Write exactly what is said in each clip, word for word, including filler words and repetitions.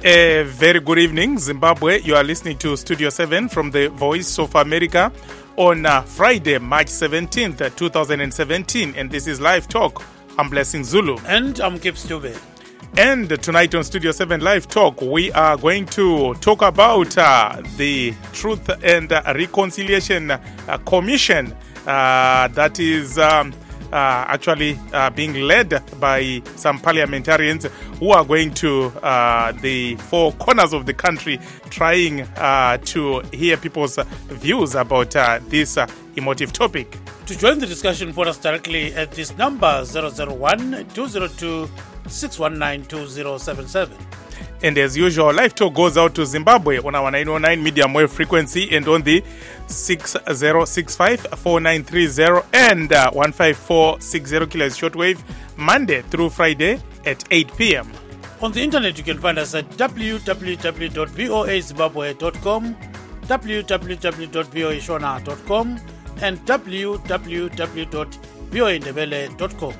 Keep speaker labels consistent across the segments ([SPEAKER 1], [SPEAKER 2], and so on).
[SPEAKER 1] A very good evening, Zimbabwe. You are listening to Studio seven from the Voice of America on uh, Friday, March seventeenth, twenty seventeen. And this is Live Talk. I'm Blessing Zulu.
[SPEAKER 2] And I'm Kip Stube.
[SPEAKER 1] And tonight on Studio seven Live Talk, we are going to talk about uh, the Truth and Reconciliation uh, Commission uh, that is um, uh, actually uh, being led by some parliamentarians who are going to uh, the four corners of the country trying uh, to hear people's views about uh, this uh, emotive topic.
[SPEAKER 2] To join the discussion, phone us directly at this number zero zero one, two zero two, six one nine, two zero seven seven.
[SPEAKER 1] And as usual, Live Talk goes out to Zimbabwe on our nine oh nine medium wave frequency and on the six zero six five, four nine three zero and uh, one five four six zero kilohertz shortwave, Monday through Friday at eight p.m.
[SPEAKER 2] On the internet, you can find us at w w w dot voa zimbabwe dot com, w w w dot voa shona dot com, and w w w dot voa ndebele dot com.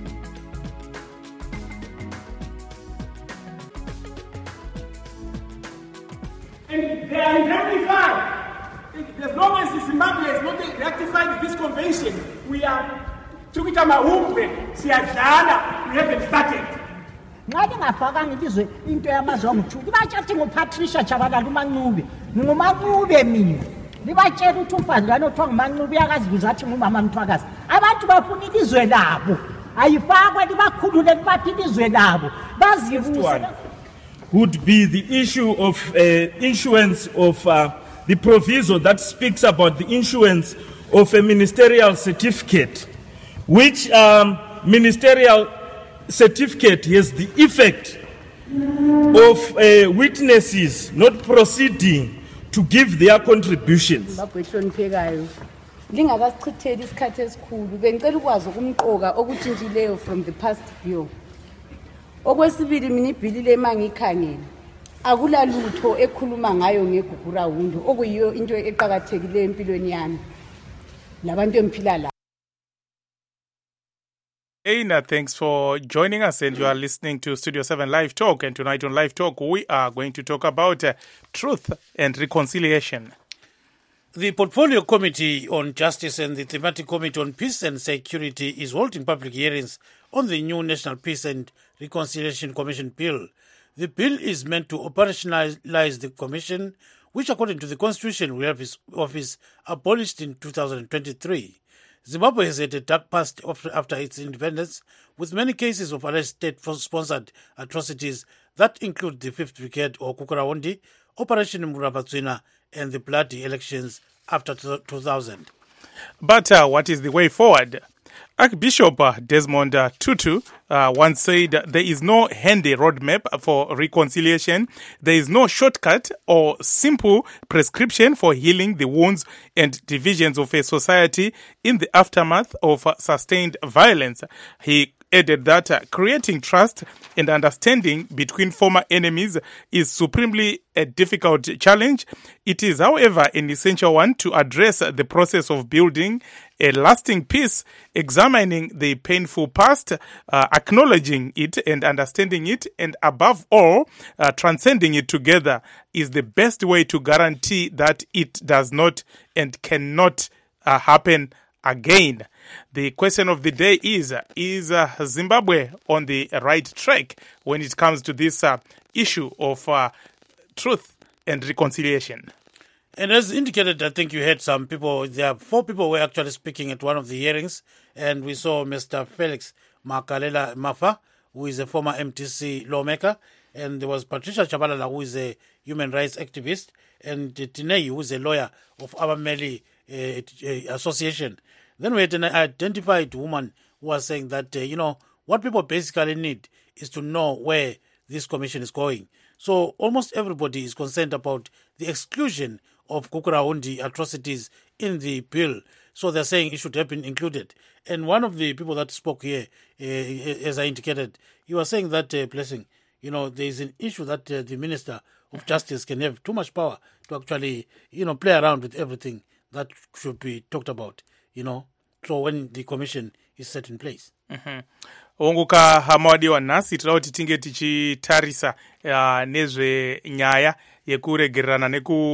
[SPEAKER 3] And they are rectified. As long as Zimbabwe has not rectified this convention, we are tukita mahumbe siyadlala, we haven't started.
[SPEAKER 4] Ngake ngafakanga ilizwe into yamazomthu libatshathi nguPatricia Chabalala uMancube nguMancube mina libatshela ukuthi umfazana othiwa nguMancube yakazibuza athi ngumama Mthwakazi abantu bafuna ilizwe labo ayifakwe libakhulule libaphi ilizwe labo bazibuse.
[SPEAKER 5] Would be the issue of uh, issuance of uh, the proviso that speaks about the issuance of a ministerial certificate, which um, ministerial certificate has the effect of uh, witnesses not proceeding to give their contributions.
[SPEAKER 6] Lingakasichitheli isikhathi esikhulu bengicela ukwazi ukumqoka okutshintshileyo from the past bill. Okwesibili mina ibhili lemangikhangela akulalutho ekhuluma ngayo ngeGugurawundi okuyiyo into eqhakathekileyo empilweni yami labantu emphila la.
[SPEAKER 1] Aina, thanks for joining us, and you are listening to Studio seven Live Talk. And tonight on Live Talk, we are going to talk about uh, truth and reconciliation.
[SPEAKER 2] The Portfolio Committee on Justice and the Thematic Committee on Peace and Security is holding public hearings on the new National Peace and Reconciliation Commission bill. The bill is meant to operationalize the commission, which according to the Constitution will have its office abolished in two thousand twenty-three. Zimbabwe has had a dark past after its independence, with many cases of alleged state-sponsored atrocities that include the fifth Brigade or Kukurawundi, Operation Murabatsvina, and the bloody elections after two thousand.
[SPEAKER 1] But uh, what is the way forward? Archbishop uh, Desmond uh, Tutu uh, once said there is no handy roadmap for reconciliation. There is no shortcut or simple prescription for healing the wounds and divisions of a society in the aftermath of uh, sustained violence. He added that uh, creating trust and understanding between former enemies is supremely a difficult challenge. It is, however, an essential one to address the process of building a lasting peace, examining the painful past, uh, acknowledging it and understanding it, and above all, uh, transcending it together is the best way to guarantee that it does not and cannot uh, happen again. The question of the day is, is uh, Zimbabwe on the right track when it comes to this uh, issue of uh, truth and reconciliation?
[SPEAKER 2] And as indicated, I think you had some people, there are four people who were actually speaking at one of the hearings, and we saw Mister Felix Makalela Mafa, who is a former M T C lawmaker, and there was Patricia Chabalala, who is a human rights activist, and Tinei, who is a lawyer of Abameli uh, Association. Then we had an identified woman who was saying that, uh, you know, what people basically need is to know where this commission is going. So almost everybody is concerned about the exclusion of Kukurawundi atrocities in the bill. So they're saying it should have been included. And one of the people that spoke here, uh, as I indicated, he was saying that, uh, Blessing, you know, there is an issue that uh, the Minister of Justice can have too much power to actually, you know, play around with everything that should be talked about, you know. So when the commission is set in place.
[SPEAKER 1] Mm-hmm. ongoka hama wadiwa nhasi tinoda kuti tinge tichitarisa uh, nezvenyaya yekuregererana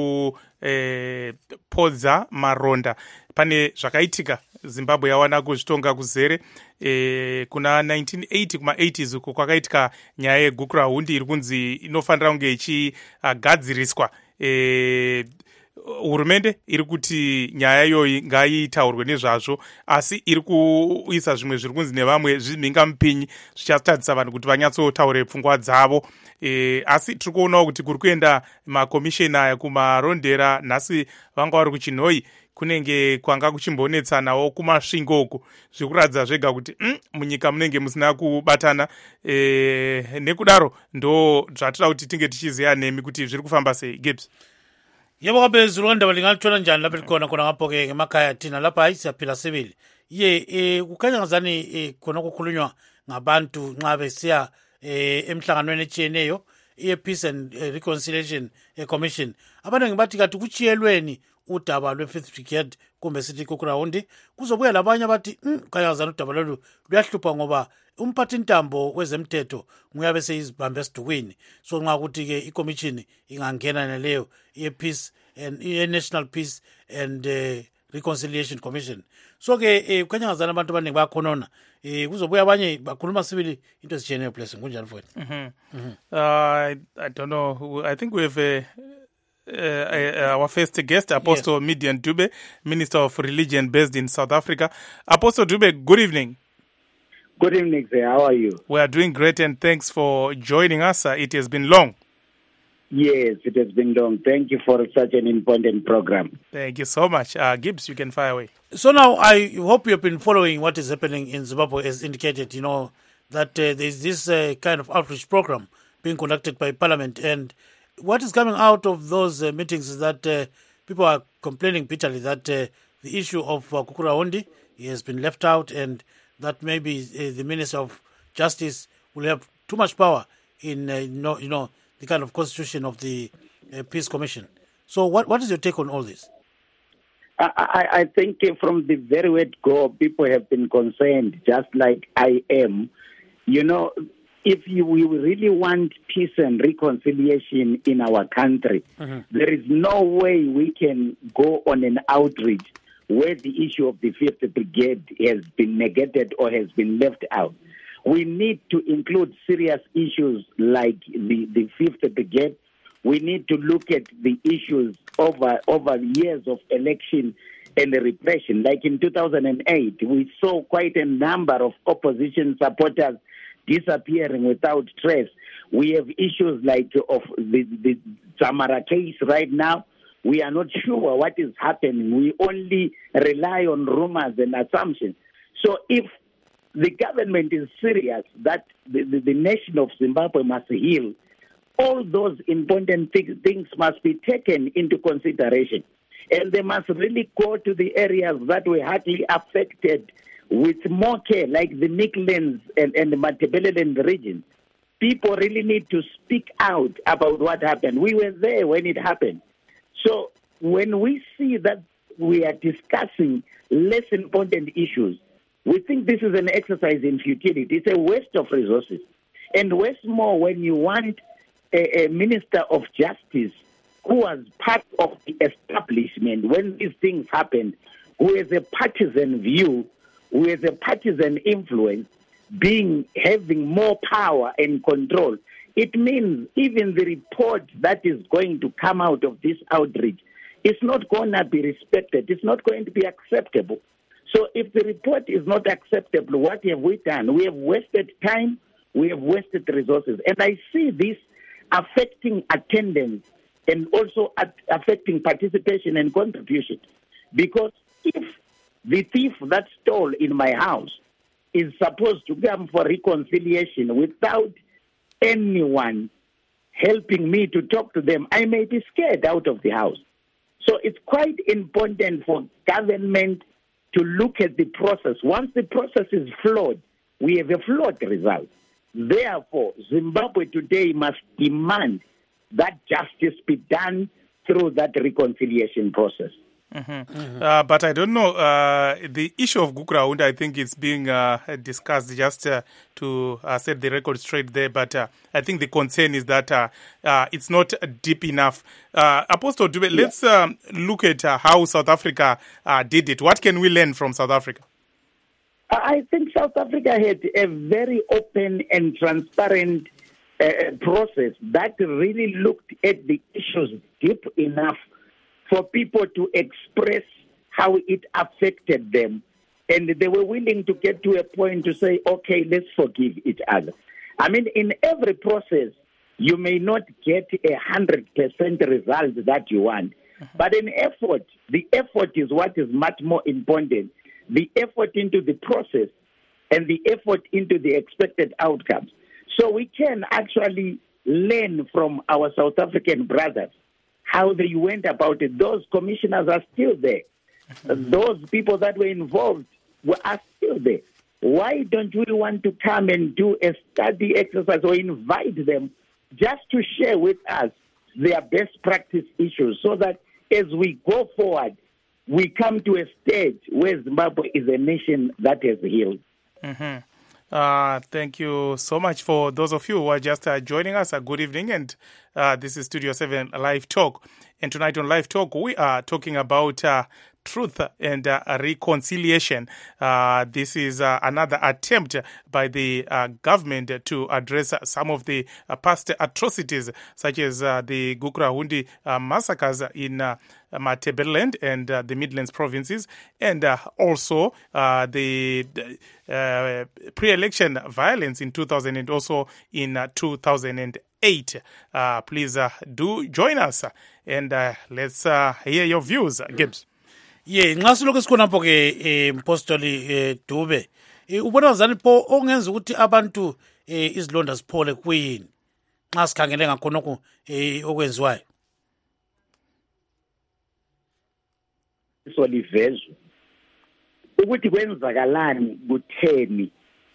[SPEAKER 1] nekupodza eh, maronda. Pane zvakaitika Zimbabwe yawana kuzvitonga kuzere eh, kuna nineteen eighty kuma eighties uko kwakaitika nyaya yegukurahundi iri kunzi inofanira kunge ichigadziriswa. eh, hurumende iri kuti nyaya iyoyi ngaitaurwe nezvazvo, asi iri kuisa zvimwe zviri kunzi nevamwe zvimhingamupinyi zvichatadzisa vanhu kuti vanyatsotaure pfungwa dzavo. E, asi tiri kuonawo kuti kuri kuenda makomisheni aya kumarondera. Nhasi vanga vari kuchinhoi kunenge kwanga kuchimbonetsanawo kumasvingo uku, zviri kuratidza zvega kuti mm, munyika munenge musina kubatana. E, nekudaro ndo zvatoda kuti tinge tichiziva nemi kuti zviri kufamba sei. Gibbs.
[SPEAKER 2] Yebo kabe Zulonda balingalithola njani lapha likhona khona ngapho ke ngemakhaya thina lapha ayisiyaphila sibili. Ye eh kukhanya ngazani eh, khona ukukhulunywa ngabantu nxa besiya eh, emhlanganweni etshiyeneyo i-Peace and eh, Reconciliation eh, Commission. Abaningi bathi kathi kuchiyelweni udaba lwe-Fifth Brigade kumbe sithi Gukurahundi, kuzobuya labanye abathi mm, khanya ngazani udaba lolu luyahlupha ngoba umphathi ntambo wezemthetho nguyabe seyizibambe esidukwini. So nxa ukuthi ke i-commission ingangena naleyo i-Peace and i-National Peace and uh, Reconciliation Commission. So ke eh, kukhanya ngazani abantu abaningi bayakhonona eh, kuzobuya abanye bakhuluma sibili into ezitshiyeneyo blessing kunjani mfowethu?
[SPEAKER 1] mm-hmm. mm-hmm. uh, I don't know, I think we have a Uh, uh, our first guest, Apostle yes. Midian Dube, Minister of Religion based in South Africa. Apostle Dube, good evening.
[SPEAKER 7] Good evening, sir. How are you?
[SPEAKER 1] We are doing great, and thanks for joining us. Uh, it has been long.
[SPEAKER 7] Yes, it has been long. Thank you for such an important program.
[SPEAKER 1] Thank you so much. Uh, Gibbs, you can fire away.
[SPEAKER 2] So now I hope you've been following what is happening in Zimbabwe as indicated, you know, that uh, there's this uh, kind of outreach program being conducted by Parliament, and what is coming out of those uh, meetings is that uh, people are complaining bitterly that uh, the issue of uh, Gukurahundi has been left out, and that maybe uh, the Minister of Justice will have too much power in, uh, you, know, you know, the kind of constitution of the uh, Peace Commission. So what, what is your take on all this?
[SPEAKER 7] I, I, I think from the very word go, people have been concerned, just like I am. You know, if you, we really want peace and reconciliation in our country, mm-hmm. there is no way we can go on an outreach where the issue of the Fifth Brigade has been negated or has been left out. We need to include serious issues like the, the Fifth Brigade. We need to look at the issues over, over years of election and repression. Like in two thousand eight, we saw quite a number of opposition supporters disappearing without trace. We have issues like of the, the Zamara case right now. We are not sure what is happening. We only rely on rumors and assumptions. So if the government is serious that the, the, the nation of Zimbabwe must heal, all those important th- things must be taken into consideration. And they must really go to the areas that were hardly affected with more care, like the Midlands and, and the Matabeleland region. People really need to speak out about what happened. We were there when it happened. So when we see that we are discussing less important issues, we think this is an exercise in futility. It's a waste of resources. And waste more when you want a, a Minister of Justice who was part of the establishment when these things happened, who has a partisan view, who has a partisan influence, being having more power and control. It means even the report that is going to come out of this outreach is not going to be respected. It's not going to be acceptable. So if the report is not acceptable, what have we done? We have wasted time. We have wasted resources. And I see this affecting attendance and also affecting participation and contribution. Because if the thief that stole in my house is supposed to come for reconciliation without anyone helping me to talk to them, I may be scared out of the house. So it's quite important for government to look at the process. Once the process is flawed, we have a flawed result. Therefore, Zimbabwe today must demand that justice be done through that reconciliation process.
[SPEAKER 1] Mm-hmm. Mm-hmm. Uh, but I don't know, uh, the issue of Gukurahundi, I think it's being uh, discussed just uh, to uh, set the record straight there. But uh, I think the concern is that uh, uh, it's not deep enough. Uh, Apostle Dube, yeah. let's um, look at uh, how South Africa uh, did it. What can we learn from South Africa?
[SPEAKER 7] I think South Africa had a very open and transparent uh, process that really looked at the issues deep enough for people to express how it affected them. And they were willing to get to a point to say, okay, let's forgive each other. I mean, in every process, you may not get a one hundred percent result that you want. Uh-huh. But an effort, the effort is what is much more important. The effort into the process and the effort into the expected outcomes. So we can actually learn from our South African brothers how they went about it. Those commissioners are still there. Mm-hmm. Those people that were involved were, are still there. Why don't we want to come and do a study exercise or invite them just to share with us their best practice issues so that as we go forward, we come to a stage where Zimbabwe is a nation that has healed.
[SPEAKER 1] Mm-hmm. Uh, thank you so much for those of you who are just uh, joining us. A good evening, and uh, this is Studio seven Live Talk. And tonight on Live Talk, we are talking about uh, truth and uh, reconciliation. Uh, this is uh, another attempt by the uh, government to address some of the uh, past atrocities, such as uh, the Gukurahundi uh, massacres in uh, Matabeleland and uh, the Midlands provinces, and uh, also uh, the uh, pre-election violence in two thousand and also in uh, two thousand eight. Uh, please uh, do join us and uh, let's uh, hear your views, Gibbs.
[SPEAKER 2] Yeah, ngasiloko sikhonapho ke Mpostoli Dube. Ubona ngazani pho ongenza ukuthi abantu izilonda ziphole kuyini nxa sikhangele ngakhonokho okwenziwayo.
[SPEAKER 7] Solivezwe ukuthi kwenzakalani kutheni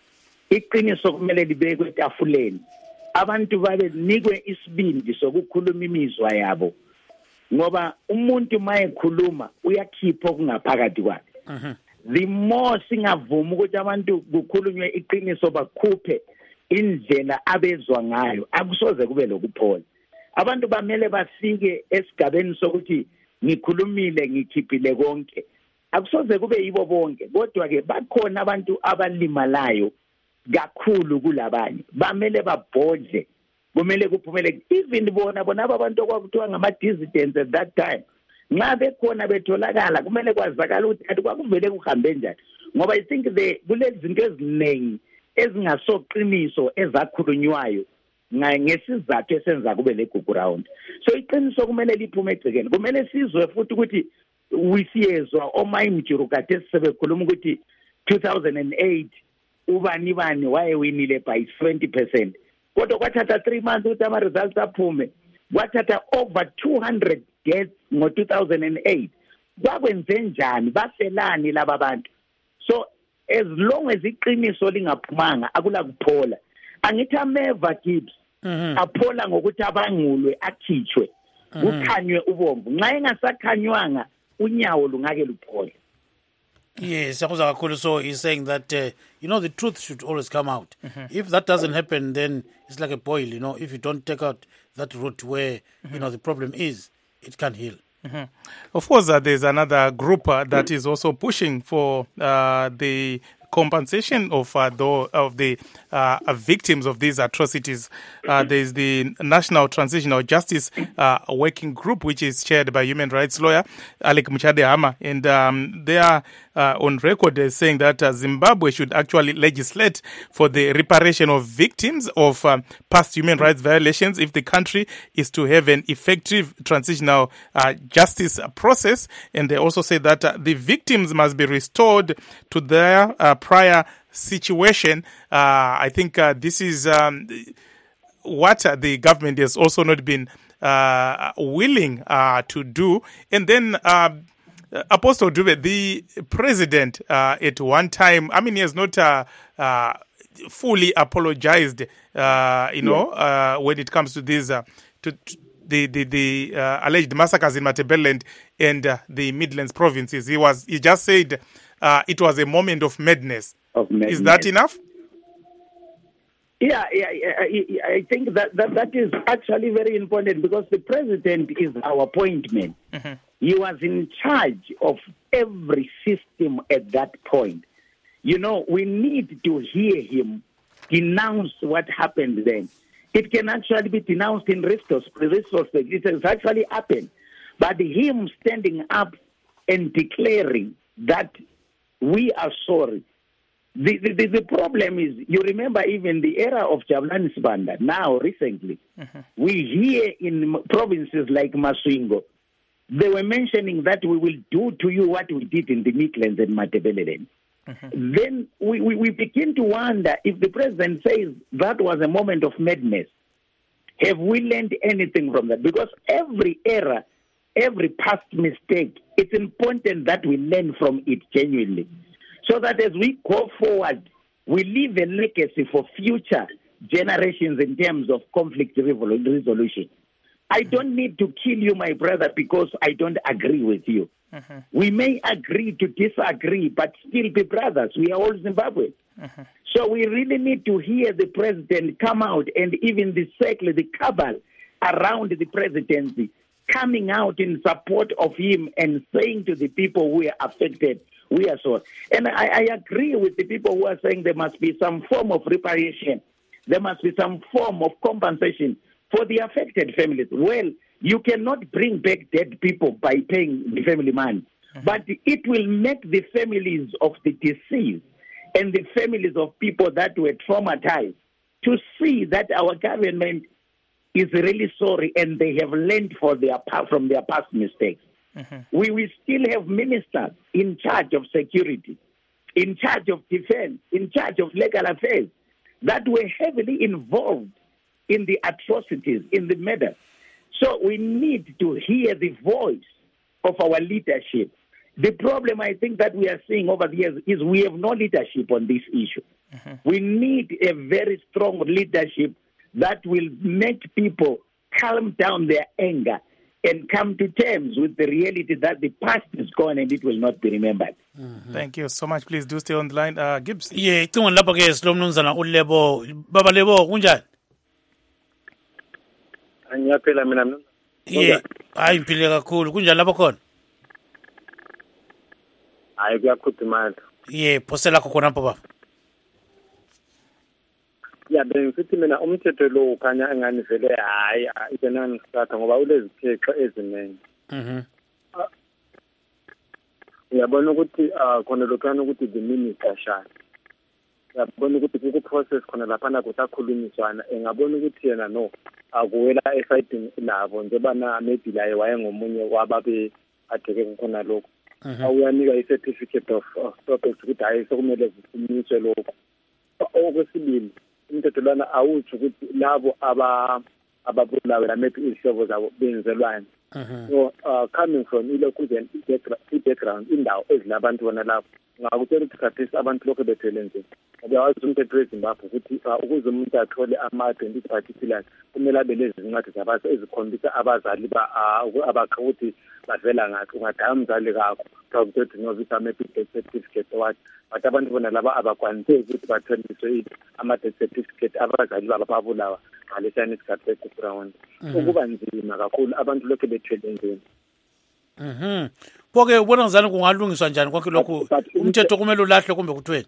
[SPEAKER 7] iqiniso kumele libekwe etafuleni abantu babe nikwe isibindi sokukhuluma imizwa yabo ngoba umuntu mayekhuluma uyakhipha okungaphakathi kwakhe. The more singavuma ukuthi abantu kukhulunywe iqiniso bakhuphe indlela abezwa ngayo akusoze kube lokuphola. Abantu bamele bafike esigabeni sokuthi ngikhulumile ngikhiphile konke akusoze kube yibo bonke kodwa ke bakhona abantu abalimalayo kakhulu kulabanye bamele babhodle kumele kuphumele even bona bona abantu okwakuthiwa ngama dissidents at that time nxa bekhona betholakala kumele kwazakala ukuthi athi kwakuvele kuhambe njani ngoba I think the kulezinto eziningi ezingasoqiniso ezakhulunywayo ngesizathu esenza kube le Gukurahundi. So iqiniso kumele liphume egcekeni kumele sizwe futhi ukuthi wisiyezwa omayimjuru kade sisebekhuluma ukuthi two thousand eight ubani bani wayewinile by twenty percent kodwa kwathatha three months ukuthi ama results aphume kwathatha over two hundred deaths ngo two thousand eight kwakwenze njani bafelani laba bantu. So as long as iqiniso lingaphumanga akula kuphola angithi ameva Gibbs aphola ngokuthi abangulwe akhitshwe kukhanywe ubomvu nxa engasakhanywanga unyawo lungake luphole.
[SPEAKER 2] Yes, so he's saying that uh, you know the truth should always come out. Mm-hmm. If that doesn't happen, then it's like a boil. You know, if you don't take out that root where mm-hmm. you know the problem is, it can't heal.
[SPEAKER 1] Mm-hmm. Of course, uh, there's another group uh, that is also pushing for uh, the compensation of uh, the of the uh, victims of these atrocities. Uh, there is the National Transitional Justice uh, Working Group, which is chaired by human rights lawyer Alec Muchadehama, and um, they are uh, on record as saying that uh, Zimbabwe should actually legislate for the reparation of victims of um, past human rights violations if the country is to have an effective transitional uh, justice process. And they also say that uh, the victims must be restored to their uh, prior situation. Uh, I think uh, this is um, what uh, the government has also not been uh, willing uh, to do. And then uh, Apostle Dube, the president uh, at one time, I mean, he has not uh, uh, fully apologized, uh, you know, uh, when it comes to this, uh, to, to the the, the uh, alleged massacres in Matabeleland and uh, the Midlands provinces. He was he just said uh, it was a moment of madness.
[SPEAKER 7] Of madness.
[SPEAKER 1] Is that enough?
[SPEAKER 7] Yeah, yeah, yeah, I think that, that that is actually very important because the president is our appointment. Mm-hmm. He was in charge of every system at that point. You know, we need to hear him denounce what happened then. It can actually be denounced in retrospect. It has actually happened. But him standing up and declaring that we are sorry. The, the, the problem is, you remember even the era of Jabulani Sibanda, now recently, mm-hmm. we hear in provinces like Masvingo, they were mentioning that we will do to you what we did in the Midlands and Matabeleland. Mm-hmm. Then we, we, we begin to wonder if the president says that was a moment of madness, have we learned anything from that? Because every era, every past mistake, it's important that we learn from it genuinely. So that as we go forward, we leave a legacy for future generations in terms of conflict resolution. I don't need to kill you, my brother, because I don't agree with you. Uh-huh. We may agree to disagree, but still be brothers. We are all Zimbabweans. Uh-huh. So we really need to hear the president come out, and even the circle, the cabal around the presidency, coming out in support of him and saying to the people who are affected, we are sorry. And I, I agree with the people who are saying there must be some form of reparation. There must be some form of compensation for the affected families. Well, you cannot bring back dead people by paying the family money. Mm-hmm. But it will make the families of the deceased and the families of people that were traumatized to see that our government is really sorry and they have learned for their, from their past mistakes. Mm-hmm. We will still have ministers in charge of security, in charge of defense, in charge of legal affairs that were heavily involved in the atrocities, in the murder. So we need to hear the voice of our leadership. The problem I think that we are seeing over the years is we have no leadership on this issue. Mm-hmm. We need a very strong leadership that will make people calm down their anger and come to terms with the reality that the past is gone and it will not be remembered.
[SPEAKER 1] Mm-hmm. Thank you so much. Please do stay on the line. Uh, Gibbs.
[SPEAKER 2] Yeah, icingo lapho ke silomnumzana uLebo. Baba Lebo, kunjani?
[SPEAKER 8] Angiyaphela mina mnumzana.
[SPEAKER 2] Yeah, hayi impile kakhulu. Kunjani lapho khona?
[SPEAKER 8] Hayi kuyakhudumala.
[SPEAKER 2] Yeah, phosela khona lapho baba.
[SPEAKER 8] Ya bengithi mina umthetho lo ukhanya engani vele hayi ibena ngisatha ngoba ulezipheqo eziningi. Mhm. Uyabona ukuthi khona lokhana ukuthi the minister shaya. Uyabona ukuthi kuku process khona lapha na kusakhulumiswana engabona ukuthi yena no akuwela esayidini labo njengoba na maybe la wayengomunye wababe adeke khona lokho. Awuyanika i-certificate of stoppage ukuthi hayi sokumele zimiswe lokho. Okwesibili umthetho lana awuthi ukuthi labo aba ababulawe la maybe izihlobo zabo benzelwane. So uh, coming from ilokhu then i-background indawo ezilabantu bona lapho ngakutshela ukuthi khathesi abantu lokho bethele nje ngoba wazi umthetho weZimbabwe ukuthi ukuze umuntu athole ama-twenty particulars kumele abe lezi zincwadi zabantu ezikhombisa abazali abakha ukuthi bavela ngakho ungadaya umzali kakho ukuthi novisa maybe death certificate what but abantu bona laba abakwanisi ukuthi batholiswe ama-death certificate abazali babo babulawa ngalesiyani isikhathi se-ground ukuba nzima kakhulu abantu lokho bethele nje.
[SPEAKER 2] Mhm. Phoke ubona ngizani kungalungiswa njani konke lokho umthetho kumele ulahle kumbe kuthweni?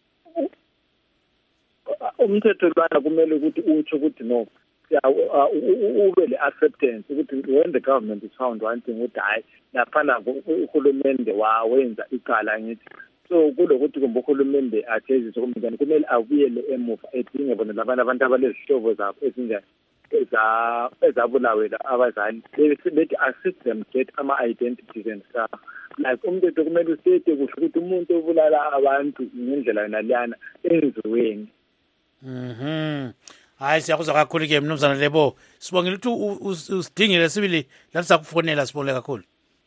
[SPEAKER 8] Umthetho lwana kumele ukuthi uthi ukuthi no ube le acceptance ukuthi when the government is found one thing ukuthi hayi laphana uhulumende wawenza icala ngithi so kulokuthi kumbe uhulumende athezise kumntwana kumele abuyele emuva edinge bona labantu abantu abalezihlobo zabo ezinjani eza ezabulawela abazali bethi assist them get ama-identities and stuff like umthetho kumele usethe kuhle ukuthi umuntu obulala abantu ngendlela naliyana enziweni.
[SPEAKER 2] Mhm. Hayi siyakuzwa kakhulu ke mnumzana Lebo. Sibongile ukuthi usidingile sibili la sizakufonela sibonge kakhulu.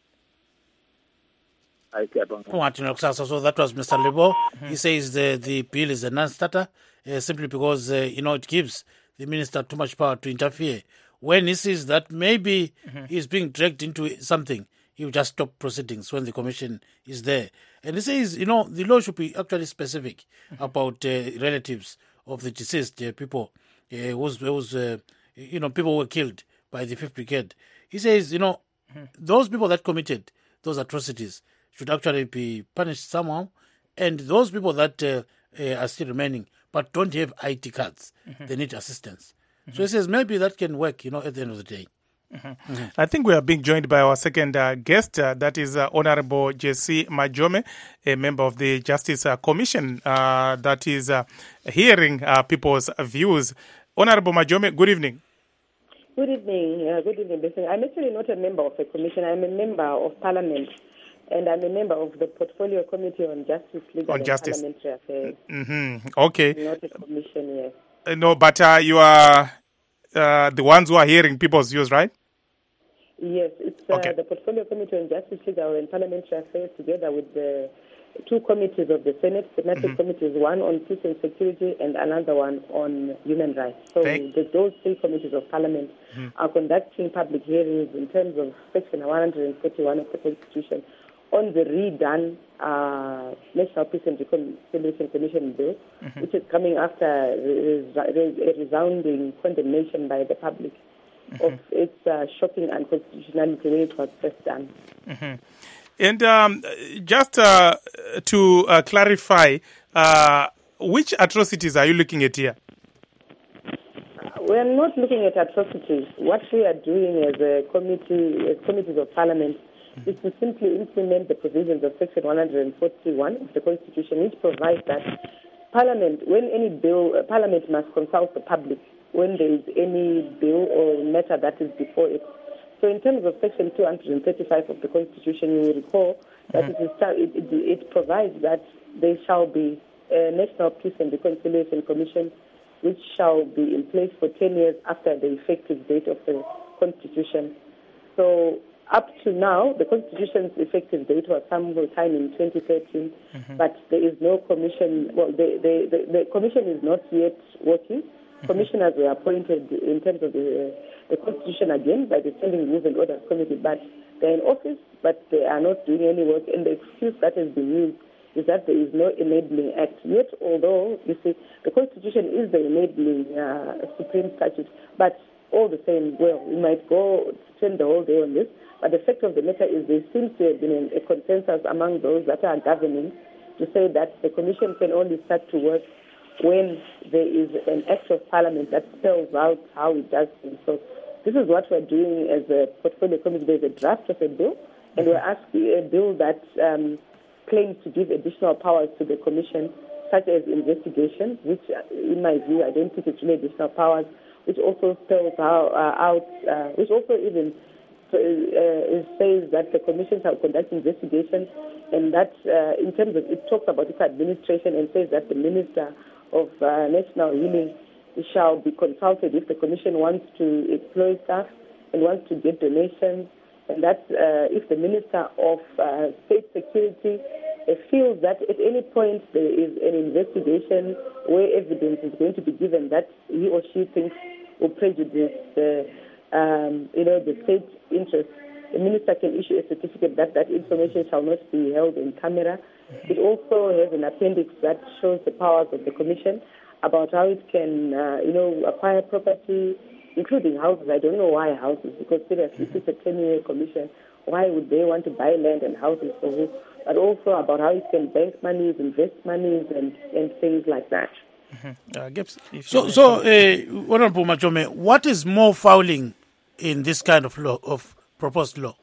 [SPEAKER 8] Hayi siyabonga.
[SPEAKER 2] Ungathi nokusasa. So that was Mister Lebo. Mm-hmm. He says the the bill is a non-starter uh, simply because uh, you know it gives the minister too much power to interfere when he sees that maybe mm-hmm. he's being dragged into something, he will just stop proceedings when the commission is there. And he says, you know, the law should be actually specific mm-hmm. about uh, relatives of the deceased uh, people uh, whose, whose uh, you know, people were killed by the Fifth Brigade. He says, you know, mm-hmm. those people that committed those atrocities should actually be punished somehow, and those people that uh, uh, are still remaining but don't have I D cards, mm-hmm. they need assistance. Mm-hmm. So he says maybe that can work, you know, at the end of the day.
[SPEAKER 1] Mm-hmm. Mm-hmm. I think we are being joined by our second uh, guest, uh, that is uh, Honorable Jessie Majome, a member of the Justice uh, Commission uh, that is uh, hearing uh, people's views. Honorable Majome, good evening.
[SPEAKER 9] Good evening. Uh, good evening, Blessing. I'm actually not a member of a commission. I'm a member of Parliament, and I'm a member of the Portfolio Committee on Justice, Legal
[SPEAKER 1] on
[SPEAKER 9] and
[SPEAKER 1] Justice.
[SPEAKER 9] Parliamentary Affairs.
[SPEAKER 1] Mm-hmm. Okay.
[SPEAKER 9] Not a commission, yes.
[SPEAKER 1] Uh, no, but uh, you are uh, the ones who are hearing people's views, right?
[SPEAKER 9] Yes, it's uh,
[SPEAKER 1] okay.
[SPEAKER 9] the Portfolio Committee on Justice, Legal and Parliamentary Affairs, together with the two committees of the Senate, thematic mm-hmm. committees, one on peace and security and another one on human rights. So the, those three committees of Parliament mm-hmm. are conducting public hearings in terms of Section one forty-one of the Constitution on the redone uh, National Peace and Reconciliation Commission Bill, mm-hmm. which is coming after a resounding condemnation by the public mm-hmm. of its uh, shocking unconstitutionality when it was first done.
[SPEAKER 1] Mm-hmm. And um, just uh, to uh, clarify, uh, which atrocities are you looking at here?
[SPEAKER 9] We are not looking at atrocities. What we are doing as a committee, as committees of Parliament, mm-hmm. is to simply implement the provisions of Section one forty-one of the Constitution, which provides that Parliament, when any bill, uh, Parliament must consult the public when there is any bill or matter that is before it. So in terms of Section two thirty-five of the Constitution, you will recall that mm-hmm. it, is, it, it, it provides that there shall be a National Peace and Reconciliation Commission which shall be in place for ten years after the effective date of the Constitution. So up to now, the Constitution's effective date was sometime in twenty thirteen, mm-hmm. but there is no commission. Well, the, the, the, the commission is not yet working. Mm-hmm. Commissioners were appointed in terms of the, the Constitution again by the Standing Rules and Orders Committee, but they're in office, but they are not doing any work. And the excuse that has been used is that there is no enabling act. Yet, although, you see, the Constitution is the enabling uh, supreme statute, but all the same, well, we might go spend the whole day on this, but the fact of the matter is there seems to have been a consensus among those that are governing to say that the Commission can only start to work when there is an act of Parliament that spells out how it does things. So this is what we're doing as a portfolio committee. There's a draft of a bill, and we're asking a bill that um, claims to give additional powers to the Commission, such as investigation, which, in my view, I don't think it's really additional powers, which also spells how, uh, out, uh, which also even uh, says that the Commission shall conduct investigations, and that uh, in terms of, it talks about its administration and says that the Minister of uh, National Healing shall be consulted if the Commission wants to employ staff and wants to get donations, and that uh, if the Minister of uh, State Security uh, feels that at any point there is an investigation where evidence is going to be given that he or she thinks will prejudice the, um, you know, the state interest, the Minister can issue a certificate that that information shall not be held in camera. It also has an appendix that shows the powers of the Commission about how it can, uh, you know, acquire property, including houses. I don't know why houses, because seriously, if it's a ten-year commission, why would they want to buy land and houses for who? But also about how it can bank monies, invest monies, and, and things like that.
[SPEAKER 1] Mm-hmm. Uh, Gibbs,
[SPEAKER 2] so, so uh, Honorable Majome, what is more fouling in this kind of law, of proposed law?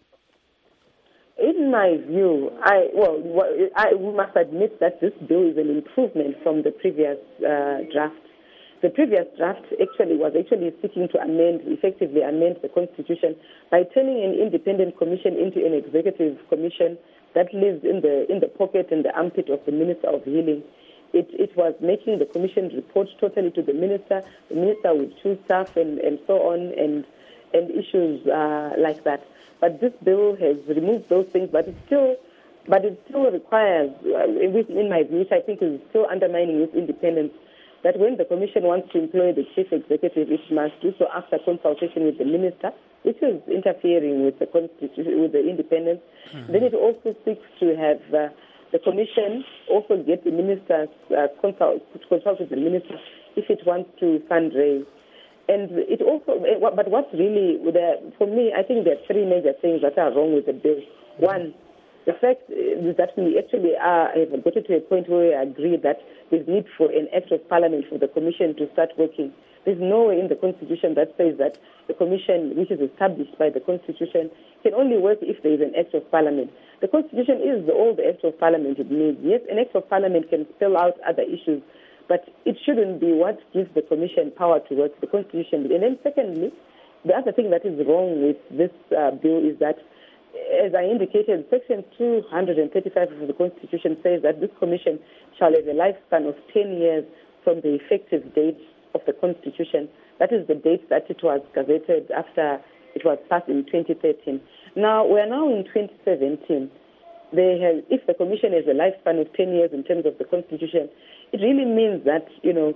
[SPEAKER 9] In my view, I well, I, we must admit that this bill is an improvement from the previous uh, draft. The previous draft actually was actually seeking to amend, effectively amend the Constitution by turning an independent commission into an executive commission that lives in the in the pocket and the armpit of the Minister of Healing. It, it was making the commission report totally to the minister. The minister would choose staff and, and so on, and and issues uh, like that. But this bill has removed those things, but it still, but it still requires, uh, in my view, which I think is still undermining its independence, that when the Commission wants to employ the Chief Executive, it must do so after consultation with the Minister, which is interfering with the constitution, with the independence. Mm-hmm. Then it also seeks to have uh, the Commission also get the Ministers, uh, consult, consult with the Minister if it wants to fundraise. And it also, but what's really, for me, I think there are three major things that are wrong with the bill. One, the fact is that we actually are, have got to a point where we agree that there's need for an act of parliament for the Commission to start working. There's nowhere in the Constitution that says that the Commission, which is established by the Constitution, can only work if there is an act of parliament. The Constitution is all the act of parliament it needs. Yes, an act of parliament can spell out other issues, but it shouldn't be what gives the Commission power to work, the Constitution. And then secondly, the other thing that is wrong with this uh, bill is that, as I indicated, Section two hundred thirty-five of the Constitution says that this Commission shall have a lifespan of ten years from the effective date of the Constitution. That is the date that it was gazetted after it was passed in twenty thirteen. Now, we are now in twenty seventeen. They have, if the Commission has a lifespan of ten years in terms of the Constitution, it really means that, you know,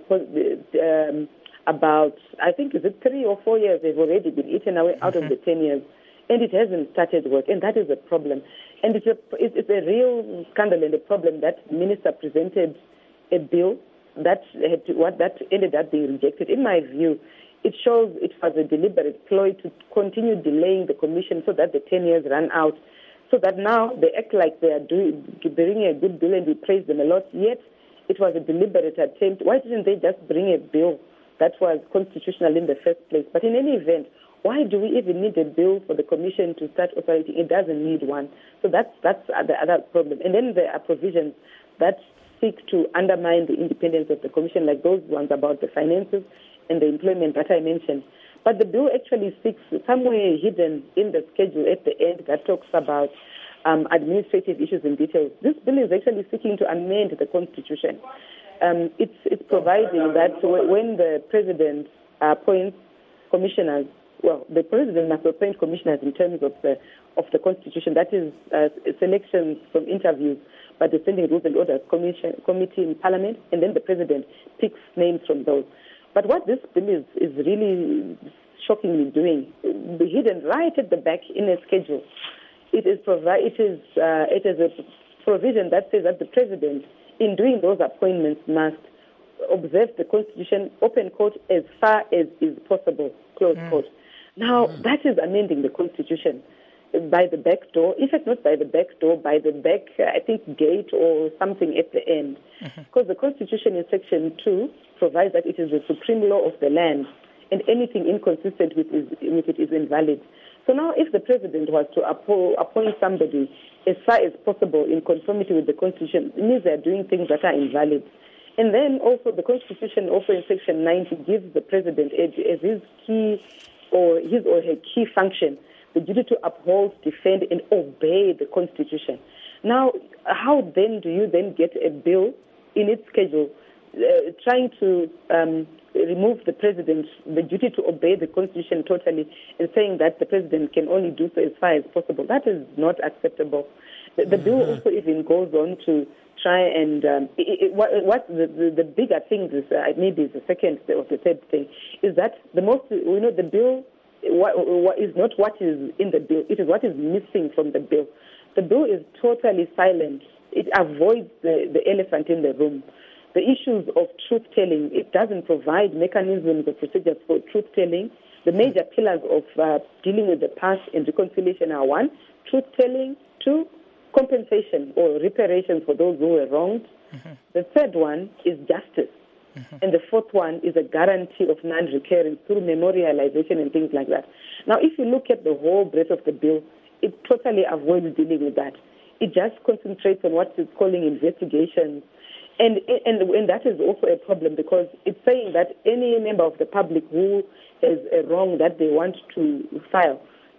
[SPEAKER 9] um, about, I think, is it three or four years they've already been eaten away out mm-hmm. of the ten years. And it hasn't started work, and that is a problem. And it's a, it's a real scandal and a problem that the minister presented a bill that had to, what that ended up being rejected. In my view, it shows it was a deliberate ploy to continue delaying the Commission so that the ten years run out, so that now they act like they are doing, bringing a good bill, and we praise them a lot. Yet it was a deliberate attempt. Why didn't they just bring a bill that was constitutional in the first place? But in any event, why do we even need a bill for the Commission to start operating? It doesn't need one. So that's that's the other problem. And then there are provisions that seek to undermine the independence of the Commission, like those ones about the finances and the employment that I mentioned. But the bill actually seeks, somewhere hidden in the schedule at the end, that talks about um, administrative issues and details. This bill is actually seeking to amend the Constitution. Um, it's, it's providing that when the President appoints commissioners, well, the President must appoint commissioners in terms of the of the Constitution. That is uh, selections from interviews by the Standing Rules and Orders Commission, Committee in Parliament, and then the President picks names from those. But what this bill is, is really shockingly doing, the hidden right at the back in a schedule, it is, provi- it is, uh, it is a provision that says that the President, in doing those appointments, must observe the Constitution, open quote, as far as is possible, close mm. quote. Now, mm. that is amending the Constitution by the back door, in fact, not by the back door, by the back, I think, gate or something at the end. Mm-hmm. Because the Constitution in Section two provides that it is the supreme law of the land, and anything inconsistent with, is, with it is invalid. So now if the President was to appo- appoint somebody as far as possible in conformity with the Constitution, it means they are doing things that are invalid. And then also the Constitution, also in Section ninety, gives the President as, as his key or his or her key function the duty to uphold, defend, and obey the Constitution. Now, how then do you then get a bill in its schedule uh, trying to um, remove the President, the duty to obey the Constitution totally, and saying that the President can only do so as far as possible? That is not acceptable. The, the mm-hmm. bill also even goes on to try and um, it, it, what, what the, the, the bigger thing is, uh, maybe is the second or the third thing, is that the most, you know, the bill what, what is not what is in the bill, it is what is missing from the bill. The bill is totally silent. It avoids the, the elephant in the room. The issues of truth-telling, it doesn't provide mechanisms or procedures for truth-telling. The major pillars of uh, dealing with the past and reconciliation are one, truth-telling, two, compensation or reparations for those who were wronged. Mm-hmm. The third one is justice. Mm-hmm. And the fourth one is a guarantee of non-recurrence through memorialization and things like that. Now, if you look at the whole breadth of the bill, it totally avoids dealing with that. It just concentrates on what it's calling investigations. And, and, and that is also a problem because it's saying that any member of the public who has a wrong that they want to file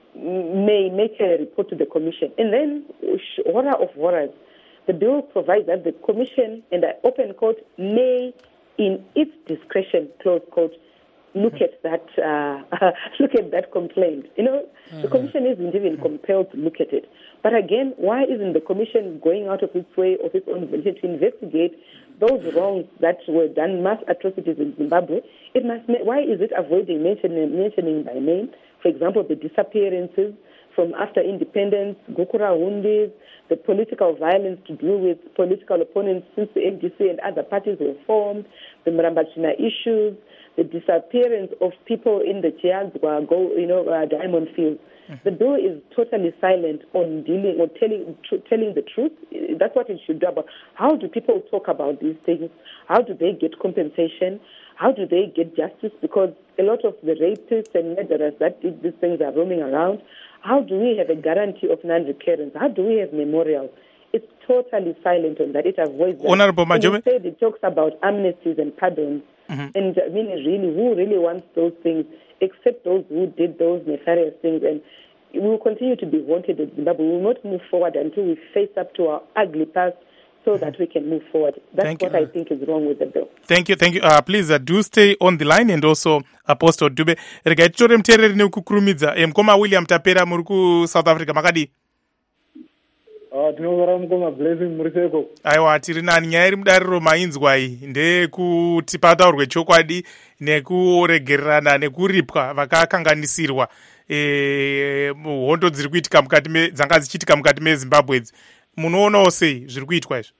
[SPEAKER 9] may make a report to the Commission. And then, horror of horrors, the bill provides that the Commission, and the open court, may, in its discretion, close quote, look at that uh, look at that complaint. You know, mm-hmm. the commission isn't even compelled to look at it. But again, why isn't the commission going out of its way, of its own volition, to investigate those wrongs that were done, mass atrocities in Zimbabwe? It must. Why is it avoiding mentioning, mentioning by name? For example, the disappearances from after independence, Gukura Hundis, the political violence to do with political opponents since the M D C and other parties were formed, the Mrambachina issues, the disappearance of people in the Chiazwa, you know, uh, diamond fields. Mm-hmm. The bill is totally silent on dealing or telling tr- telling the truth. That's what it should do. About how do people talk about these things? How do they get compensation? How do they get justice? Because a lot of the rapists and murderers that did these things are roaming around. How do we have a guarantee of non-recurrence? How do we have memorials? It's totally silent on that. It avoids that.
[SPEAKER 1] Honorable Majome.
[SPEAKER 9] Instead, it talks about amnesties and pardons. Mm-hmm. And I mean, really, who really wants those things, except those who did those nefarious things? And we will continue to be wanted in Zimbabwe. We will not move forward until we face up to our ugly past, so that we can move forward. That's thank what you. I think is wrong with the bill.
[SPEAKER 1] Thank you, thank you. Uh, please uh, do stay on the line, and also Apostle Dube. Rega chore mterere ne kukurumidza. Mkoma William Tapera muri ku South Africa makadi.
[SPEAKER 10] Ah, tinovara mukoma blessing muri seko.
[SPEAKER 1] Aiwa, tiri nani nyaya iri mudariro mainzwa iyi ndekuti pataurwe chokwadi nekuregererana nekuripwa vakakanganisirwa e, hondo dziri kuitika mukati me dzanga dzichiitika mukati meZimbabwe idzi. Munoonawo sei zviri kuitwa izvo?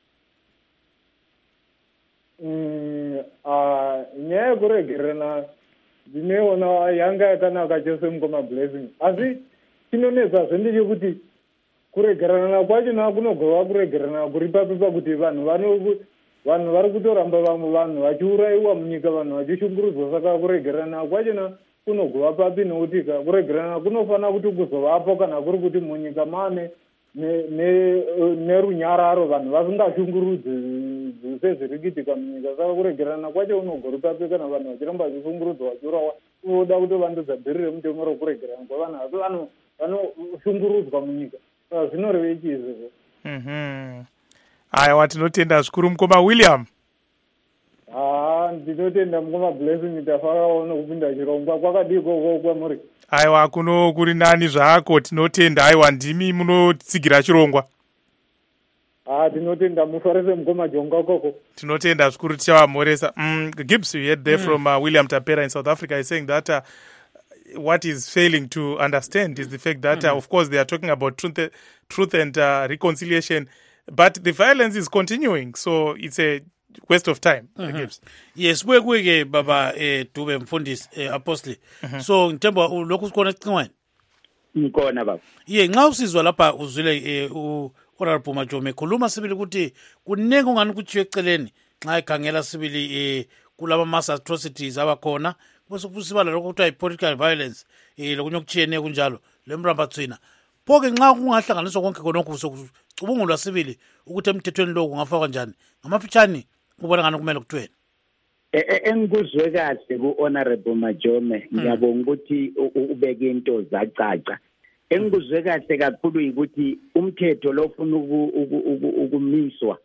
[SPEAKER 10] Mm, ah, nyaya yekuregererana ndinoona yanga yakanaka chose mukoma blessing. Asi chinonetsa zvendeye kuti kuregerana kwachona kunogova kuregerana kuri papi pakuti vanhu vano vanhu vari kutoramba vamwe vanhu vachiurayiwa munyika, vanhu vachishungurudzwa. Saka kuregerana kwachona kunogova papi nokuti kuregerana kunofana kuti kuzovapo kana kuri kuti munyika mane nerunyararo vanhu vasingashungurudzi sezviri kuitika munyika. Saka kuregerana kwacho unogori papi kana vanhu vachiramba vachishungurudzwa vachiurawa. Unoda kutovandudzwa dhiri remutemo rokuregerana kwavanhu asi vanhu vanoshungurudzwa munyika. Zvinorevei izvozvo?
[SPEAKER 1] Mhm. Aiwa, tinotenda zvikuru mukoma William.
[SPEAKER 10] Ah, ndinotenda mukoma blessing tafarawo nokupinda chirongwa kwakadii koko kwamuri.
[SPEAKER 1] Aiwa, kuno kuri nani zvako, tinotenda. Aiwa, ndimi munotsigira chirongwa.
[SPEAKER 10] Ah, tinotenda mufarese mukoma jonga koko.
[SPEAKER 1] Tinotenda zvikuru tichavamhoresa. Mm, Gibbs, you heard there mm. from uh, William Tapera in South Africa is saying that uh, what is failing to understand is the fact that, mm-hmm. uh, of course, they are talking about truth, truth and uh, reconciliation, but the violence is continuing. So it's a waste of time. Mm-hmm.
[SPEAKER 2] Yes, we're going Baba Dube Mfundisi eh, Apostle. Mm-hmm. So ntemba lokhu sikona siqinwane.
[SPEAKER 7] Ngikona baba.
[SPEAKER 2] Ye nxa usizwa lapha uzwile eh, u Honorable Majome khuluma sibili ukuthi kunenge ungani kuchiwe eceleni nxa ekhangela sibili eh, kulaba mass atrocities abakhona. Bose kusibala lokuthi ay political violence eh lokunye okuchiyene kunjalo lemrambatsina phoke nxa kungahlanganiswa konke konke sokucubungulwa sibili ukuthi emthethweni lo kungafakwa kanjani ngamafitshani kubona ngani kumele kuthweni
[SPEAKER 7] engikuzwe kahle ku Honorable Majome ngiyabonga ukuthi ubeke into zacaca. Engikuzwe kahle kakhulu ukuthi umthetho lo ufuna ukumiswa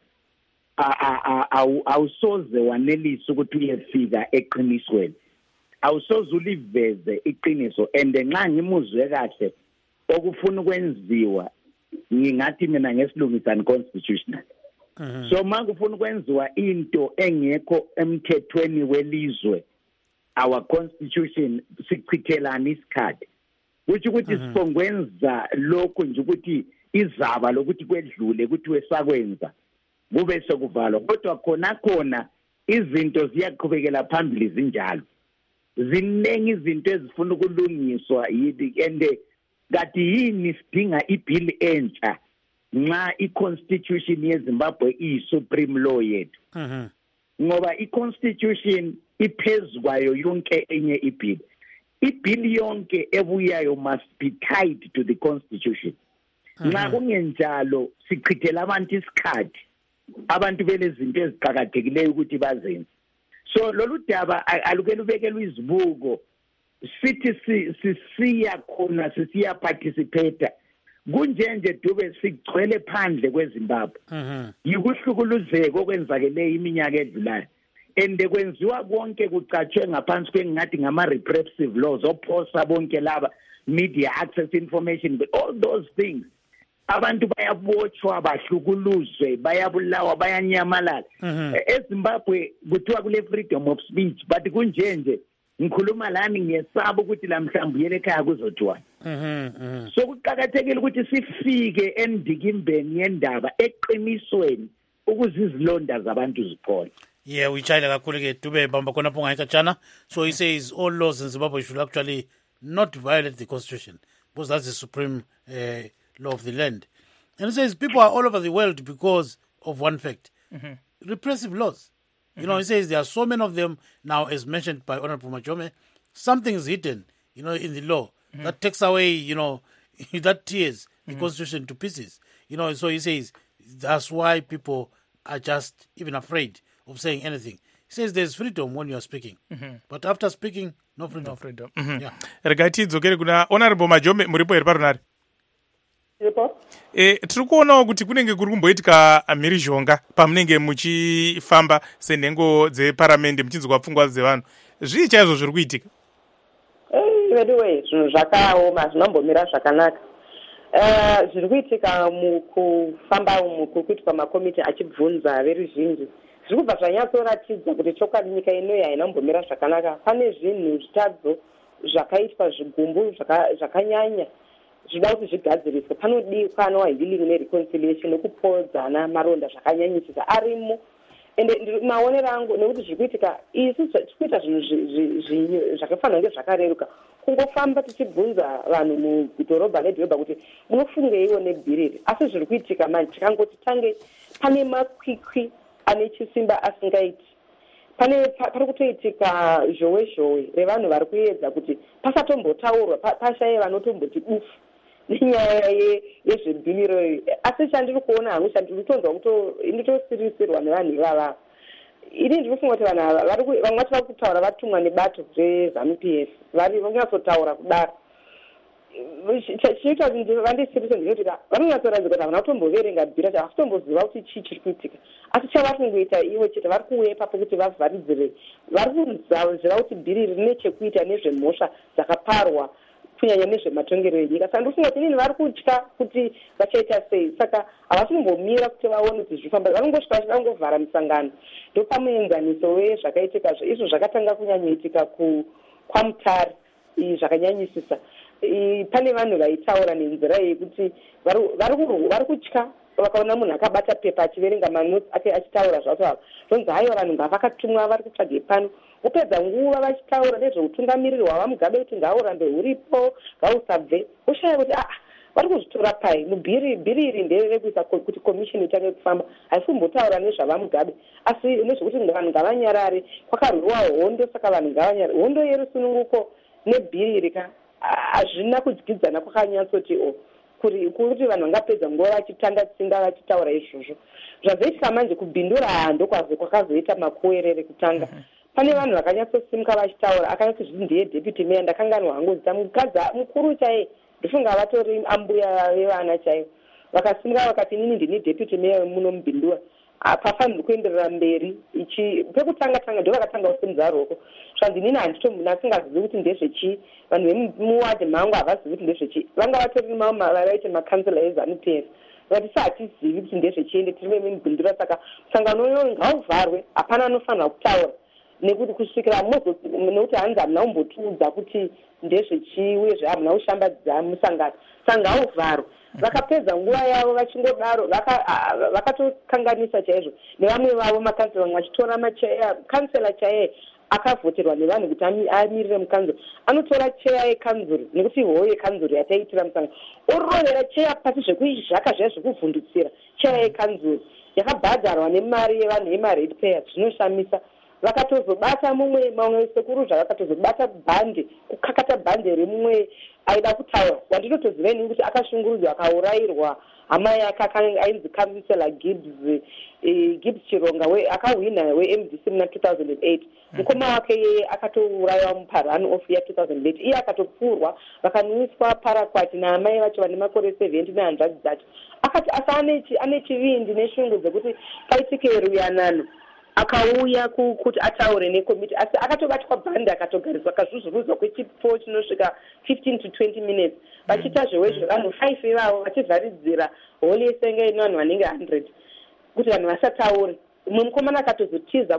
[SPEAKER 7] awusoze wanelisa ukuthi uyefika eqinisweni. Awusoze uliveze iqiniso, and nxa ngimuzwe kahle okufuna ukwenziwa ngingathi mina ngesilungisa unconstitutional. Mm-hmm. So makufuna ukwenziwa into engekho emthethweni welizwe, our constitution sichithelana isikhathi ukuthi ukuthi sifongwenza lokho nje ukuthi izaba lokuthi kwedlule ukuthi wesakwenza kube sokuvalwa, kodwa khona khona izinto ziyaqhubekela phambili zinjalo. Ziningi izinto ezifuna ukulungiswa yidi ende kati yini sidinga ibill entsha nxa iconstitution yeZimbabwe iyisupreme law yethu. Mhm. Ngoba iconstitution iphezukwayo yonke enye ibill. Ibill yonke ebuyayo must be tied to the constitution. Nxa kungenjalo sichithela abantu isikhathi abantu belezinto eziqhakathekileyo ukuthi bazenze. So lolu daba alukele ubekelwe izibuko sithi sisiya khona sisiya participate kunjenje Dube sigcwele phandle kweZimbabwe. Mhm. Yikuhlukuluzeka okwenzakele iminyaka edlulayo. ende kwenziwa konke kucatshwe ngaphansi kwengathi ngama-repressive laws ophosa bonke laba media access information, but all those things abantu bayabotshwa bahlukuluzwe bayabulawa bayanyamalala. eZimbabwe kuthiwa kule freedom of speech, but kunje nje ngikhuluma lani ngiyesaba ukuthi la mhlawumbe yele ekhaya kuzothiwani. So kuqakathekile ukuthi sifike endikimbeni yendaba eqinisweni ukuze izilonda zabantu ziphole.
[SPEAKER 2] Yeah, we chayela kakhulu ke Dube bamba khona ponga ikachana. So he says all laws in Zimbabwe should actually not violate the constitution because that's the supreme uh, law of the land. And he says people are all over the world because of one fact. Mm-hmm. Repressive laws. You know, he says there are so many of them now, as mentioned by Honorable Machome. Something is hidden, you know, in the law mm-hmm. that takes away, you know, that tears the mm-hmm. constitution to pieces. You know, so he says that's why people are just even afraid of saying anything. He says there's freedom when you are speaking, mm-hmm. but after speaking, no freedom.
[SPEAKER 1] No freedom. Mm-hmm. Yeah. Regatidzokere kuna Honorable Majome muripo iri parunare. E, tiri kuonawo kuti kunenge kuri kumboitika mhirizhonga pamunenge muchifamba senhengo dzeparamende muchinzwa pfungwa dzevanhu. Zvii chaizvo zviri kuitika?
[SPEAKER 9] Anyway, zvinhu zvakaoma zvinombomira zvakanaka. Zviri kuitika mukufamba umu kuitwa makomiti achibvunza veruzhinji zviri kubva zvanyatsoratidza kuti chokwadi nyika inoyi haina kumbomira zvakanaka. Pane zvinhu zvitadzo zvakaitwa zvigumbu zvakanyanya zvida kuti zvigadziriswe. Panodikanwa healing nereconciliation nekupodzana maronda zvakanyanyisisa arimo. Ende maonero angu nekuti zviri kuitika isu tikuita zvinhu zvakafanira ngezvakareruka kungofamba tichibvunza vanhu mudhorobha nedhorobha kuti munofungeiwo nebhiriri. Asi zviri kuitika manje tikangoti tange pane makwikwi ane chisimba asingaiti. Pane pari kutoitika zhowe zhowe revanhu vari kuedza kuti pasatombotaurwa pashaye vanotomboti bufu nenyaya yezvebhiliro. Asi chandiri kuona hangu chandiritonzwa nditosirisirwa nevanhu ivava. Ini ndinofunga kuti vanhu ava vamwe vacho vari kutaura vatumwa nebato reZANU-P F vari vanyatsotaura kudaro. Chinoita kuti vandisirise ndinoti vanonyatsoratidza kuti havana kutomboverenga bhira havasitomboziva kuti chii chiri kuitika. Asi chavari kungoita ivo chete vari kuuya ipapo kuti vavharidzire. Vari kuziva kuti bhiri rine chekuita nezvemhosva dzakaparwa kunyanya nezvematongerero enyika. Saka ndofunga kuti inini vari kutya kuti vachaita sei. Saka havasi kumbomira kuti vaone kuti zvifamba. Vanongosvika vachida kungovhara misangano. Ndopamuenzaniso wezvakaitika izvo zvakatanga kunyanyoitika kwaMutare zvakanyanyisisa. Pane vanhu vaitaura nenzira yekuti vari kutya vakaona munhu akabata pepa achiverenga manotsi ake achitaura zvacho zvonzi haiwa vanhu ngavakatumwa vari kutsvage pano. Vopedza nguva vachitaura nezveutungamiriri hwavaMugabe kuti ngaurambe huripo ngausabve. Voshaya kuti aa vari kuzvitora pai mubhiri bhiri iri nderekuisa kuti komishini itange kufamba haisi kumbotaura nezvavaMugabe asi nezvekuti vanhu ngavanyarare. Kwakarwiwa hondo saka vanhu ngavanyarare. Hondo yerusununguko nebhiri iri ka hazvina kudyidzana kwakanyatsoti o kuti vanhu vangapedza nguva vachitanga tsinga vachitaura izvozvo. Zvazoitika manje kubhindura hando kwazvo kwakazoita makuwerere kutanga. Pane vanhu vakanyatsosimuka vachitaura akanyati zviti ndiye deputy mayor ndakanganwa hangu zita mukadzi mukuru chaiye ndofunga vatori ambuya vevana chaivo vakasimuka vakati inini ndini deputy mayor muno mubhindura pafanirwa kuenderera mberi ichi pekutanga tanga ndo vakatanga kusimudza roko. Zvanzi inini handinasingazivi kuti ndezvechii. Vanhu vemuwadi mangu havazivi kuti ndezvechii. Vanga vatori vavaiti makansela eZANU-P F vati sahatizivi kuti ndezvechii ende tiri vemubhindura. Saka musangano uyoyo ngauvharwe hapana anofanira kutaura nekuti kusvikira mozo nekuti hanzi hamuna kumbotiudza kuti ndezvechii uyezve hamuna kushambadza musangano. Saka ngauvharwe. Vakapedza nguva yavo vachingodaro vakatokanganisa chaizvo nevamwe vavo makansela vamwe vachitora macheya. Kansela chaiye akavhoterwa nevanhu kuti amirire mukanzuro anotora cheya yekanzuro nekuti hoyo yekanzuro yataiitira musangano orovera cheya pasi zvekuizvaka zvaya zvekuvhundutsira. Cheya yekanzuro yakabhadharwa nemari yevanhu yemared payers zvinoshamisa. Vakatozobata mumwe mamwe sekuru zvavakatozobata bhande kukakata bhande remumwe aida kutaura wandinotoziva ini kuti akashungurudzwa akaurayirwa hama yake ainzi kansela Gibbs Gibbs Chironga akahwina we-M D C muna two thousand eight. Mukoma wake yeye akatourayiwa muparun off ya two thousand eight. Iye akatopfurwa vakanuiswa parakwati naamai vacho vane makore seventy nehanzvadzi dzacho. Akati asa ane chivindi neshungu dzekuti paitike ruyanano akauya kuti ataure nekomiti asi akatobatwa bhandi akatogariswa kazvuzvurudzwa kwechipo chinosvika fifteen to twenty minutes vachiita zvewezvo vanhu five ivavo vachivharidzira holi yesenge ino vanhu vanenge one hundred kuti vanhu vasataure mumwe mukomana akatozotiza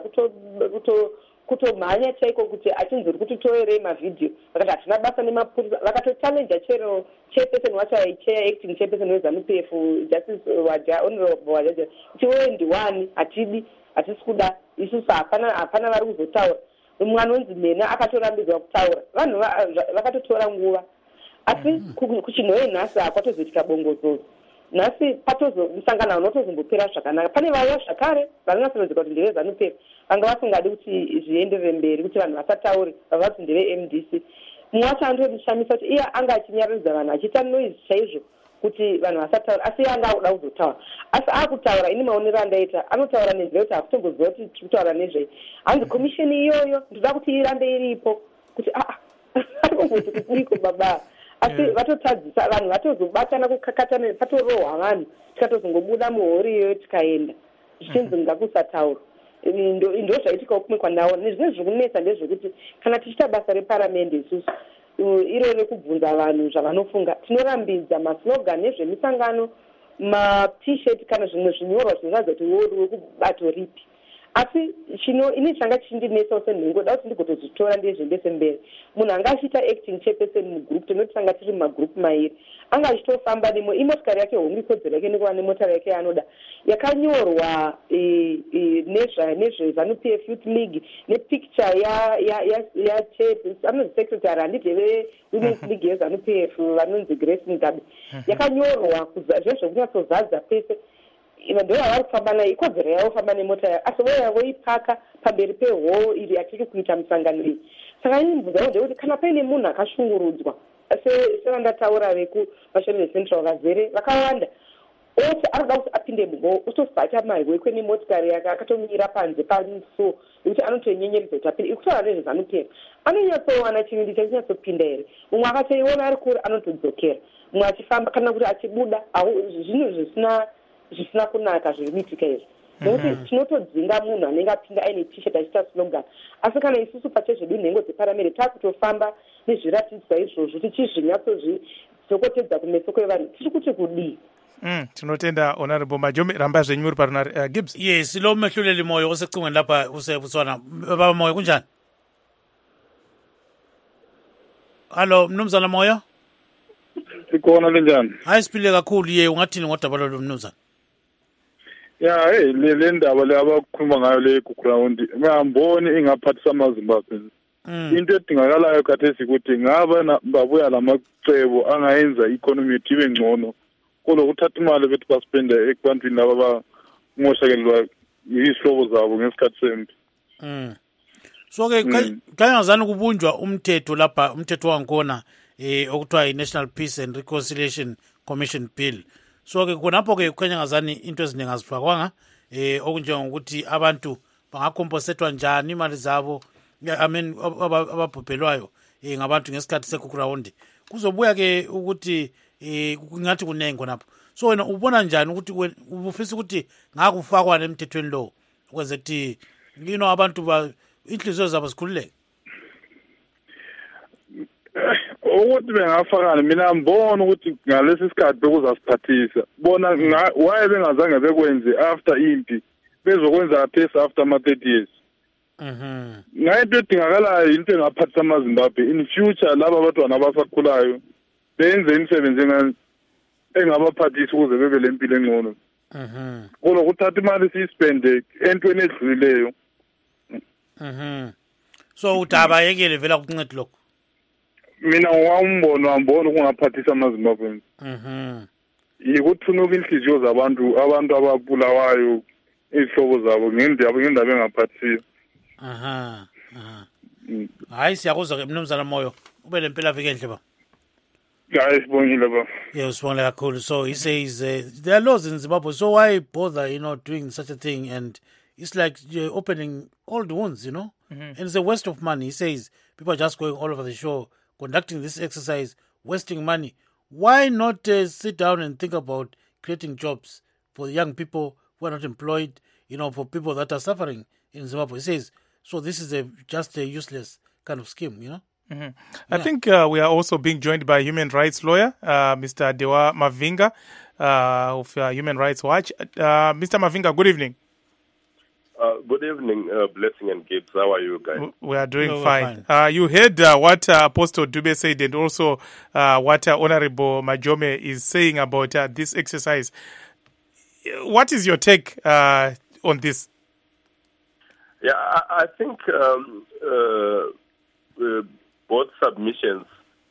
[SPEAKER 9] kutomhanya chaiko kuti achinzori kuti toerei mavhidhiyo vakati hatina basa nemapurisa vakatochallenge chero chairperson wacho aicheya acting chairperson weZANU P F justice waja honorable wajaja kuti wewe ndiwani hatidi hatisi kuda isusu hapana hapana vari kuzotaura mwana wenzi mena akatorambidzwa kutaura vanhu vakatotora nguva asi kuchinhoye nhasi hakwatozoitika bongozozo nhasi patozo musangano unotozombopera zvakanaka pane vaya zvakare vanonyatsononzeka kuti ndeve ZANU P F vanga vasingadi kuti zvienderere mberi kuti vanhu vasataure vava kuti ndeve M D C mumwe wacho andomushamisa kuti iye anga achinyaradza vanhu achiita noise chaizvo kuti vanhu vasataura asi iye anga akuda kuzotaura asi akutaura ini maonero andaita anotaura nenzira kuti hakutomboziva kuti tiri kutaura nezvei hanzi komishini iyoyo ndoda kuti irambe iripo kuti aa arikomboti kutiko baba asi vatotadzisa vanhu vatozobatana kukakatana patorohwa vanhu tikatozongobuda muhori iyoyo tikaenda zvichinzi ngakusataura ndo zvaitika kumwe kwandaona nezvimwe zvikunetsa ndezvekuti kana tichiita basa reparamende isusu iro rekubvunza vanhu zvavanofunga tinorambidza maslogan nezvemisangano matshirt kana zvimwe zvinyorwa zvinoratidza kuti wekubato ripi asi chino ini changa chindinetsa senhingoda kuti ndigotozvitora ndezvendese mberi munhu anga achiita acting chairperson mugroup tinoti tanga tiri mumagroup mairi anga achitofamba nemo imotokari yake hombe ikodzero yake nekuva nemotari yake yaanoda yakanyorwa nezveZANU P F Youth League nepicture anonzi secretary handiti vewomen's league yeZANU P F vanonzi Grace Mugabe yakanyorwa zvezvo kunyatsozadza pese ndo yavari kufamba nayo ikodzero yavo kufamba nemota yayo asi voya voipaka pamberi pehoo iri yatiri kuita musangano iyi saka ini mbudza ndekuti kana paine munhu akashungurudzwa sevandataura vekuvashori vecentral vazere vakawanda oti anoda kuti apinde muhoo otobata mahwekwe nemotokari yake akatomira panze pamusuo nekuti anotonyenyeredza kuti apinde ikutaura nezveZANU P F anonyatsowana chivindi chachinyatopinda here mumwe akatoiona ari kuri anotodzokera mumwe achifamba kana kuti achibuda zvinhu zvisina zvisina kunaka zviriitika izvi nokuti tinotodzinga munhu anenge apinda aine t-shirt achiita slogan asi kana isusu pachezvedu nhengo dzeparamende taakutofamba nezviratidzwa izvozvo tichizvinyatsozvidokotedza kumeso kwevanhu tiri kuti kudii
[SPEAKER 1] Mm, tinotenda honorable Majomi ramba zvenyu muri parunare uh, Gibbs.
[SPEAKER 2] Yes, lo mehluleli moyo osecingweni lapha usebutswana baba moyo kunjani? Hallo mnumzana moyo?
[SPEAKER 11] Sikhona linjani?
[SPEAKER 2] Hayi siphile kakhulu ye ungathini ngodaba lo mnumzana?
[SPEAKER 11] Ya hey le le ndaba le abakhuluma ngayo le ground ngiyamboni ingaphathisa amaZimbabwe. Mm. Into edingakalayo khathesi ukuthi ngaba babuya lamacebo angayenza economy ibe ngcono. Kolo kuthatha imali bethi baspenda ekubantwini laba bangoshakelwa yizihlobo zabo ngesikhathi sempi.
[SPEAKER 2] Mm. So ke kayangazani kubunjwa umthetho lapha umthetho wangkhona eh okuthiwa i-National Peace and Reconciliation Commission Bill. So ke khonapho ke kanyangazani into eziningi azifakwanga eh okunjengokuthi abantu bangakompensatwa njani imali zabo I mean ababhubhelwayo eh ngabantu ngesikhathi sekukrawundi. Kuzobuya ke ukuthi eh ngathi kunengi khonapho. So wena ubona njani ukuthi ubufisa ukuthi ngakufakwa nemthethweni lo ukwenza ukuthi you know abantu ba inhliziyo zabo zikhululeke?
[SPEAKER 11] Ukuthi bengafakana mina ngibona ukuthi ngalesi sikhathi bekuzasiphathisa bona why bengazange bekwenze after impi bezokwenza phase after ama thirty years.
[SPEAKER 2] Mhm.
[SPEAKER 11] Ngayinto edingakalayo into engaphathisa amaZimbabwe in future laba abantwana abasakhulayo benze imisebenzi engani engabaphathisa ukuze bebe lempilo engcono.
[SPEAKER 2] Mhm.
[SPEAKER 11] Kulo kuthatha imali siyispende entweni edlulileyo.
[SPEAKER 2] Mhm. So udaba yekele vela kuncede lokho.
[SPEAKER 11] Mina ngawumbono wambona kungaphathisa amaZimbabwe.
[SPEAKER 2] Mhm.
[SPEAKER 11] Yikuthunuka inhliziyo zabantu abantu ababulawayo izihlobo zabo ngendaba ngendaba engaphathisiyo.
[SPEAKER 2] Aha. Aha. Hayi siyakuzwa ke mnumzana moyo ube lempela veke enhle ba.
[SPEAKER 11] Guys, bongile ba.
[SPEAKER 2] Yes, bongile kakhulu. So he says uh, there are laws in Zimbabwe, so why bother, you know, doing such a thing? And it's like you're opening old wounds, you know. Mm-hmm. And it's a waste of money. He says people are just going all over the show, conducting this exercise, wasting money. Why not uh, sit down and think about creating jobs for young people who are not employed, you know, for people that are suffering in Zimbabwe. He says, so this is a just a useless kind of scheme, you know?
[SPEAKER 1] Mm-hmm. I yeah. think uh, we are also being joined by human rights lawyer, uh, Mister Dewa Mavinga uh, of uh, Human Rights Watch. Uh, Mister Mavinga, good evening.
[SPEAKER 12] Uh, good evening, uh, Blessing and Gibbs. How are you guys?
[SPEAKER 1] We are doing
[SPEAKER 2] no,
[SPEAKER 1] fine.
[SPEAKER 2] fine.
[SPEAKER 1] Uh, you heard uh, what uh, Apostle Dube said and also uh, what uh, Honorable Majome is saying about uh, this exercise. What is your take uh, on this?
[SPEAKER 12] Yeah, I, I think um, uh, uh, both submissions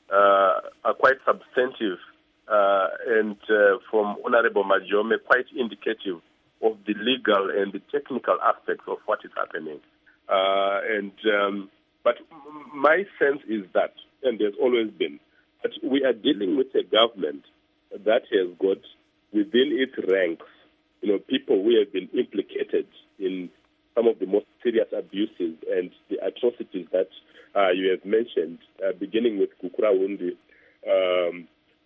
[SPEAKER 12] uh, are quite substantive uh, and uh, from Honorable Majome quite indicative of the legal and the technical aspects of what is happening. Uh, and um, but my sense is that, and there's always been, that we are dealing with a government that has got within its ranks, you know, people who have been implicated in some of the most serious abuses and the atrocities that uh, you have mentioned, uh, beginning with Gukurahundi, um,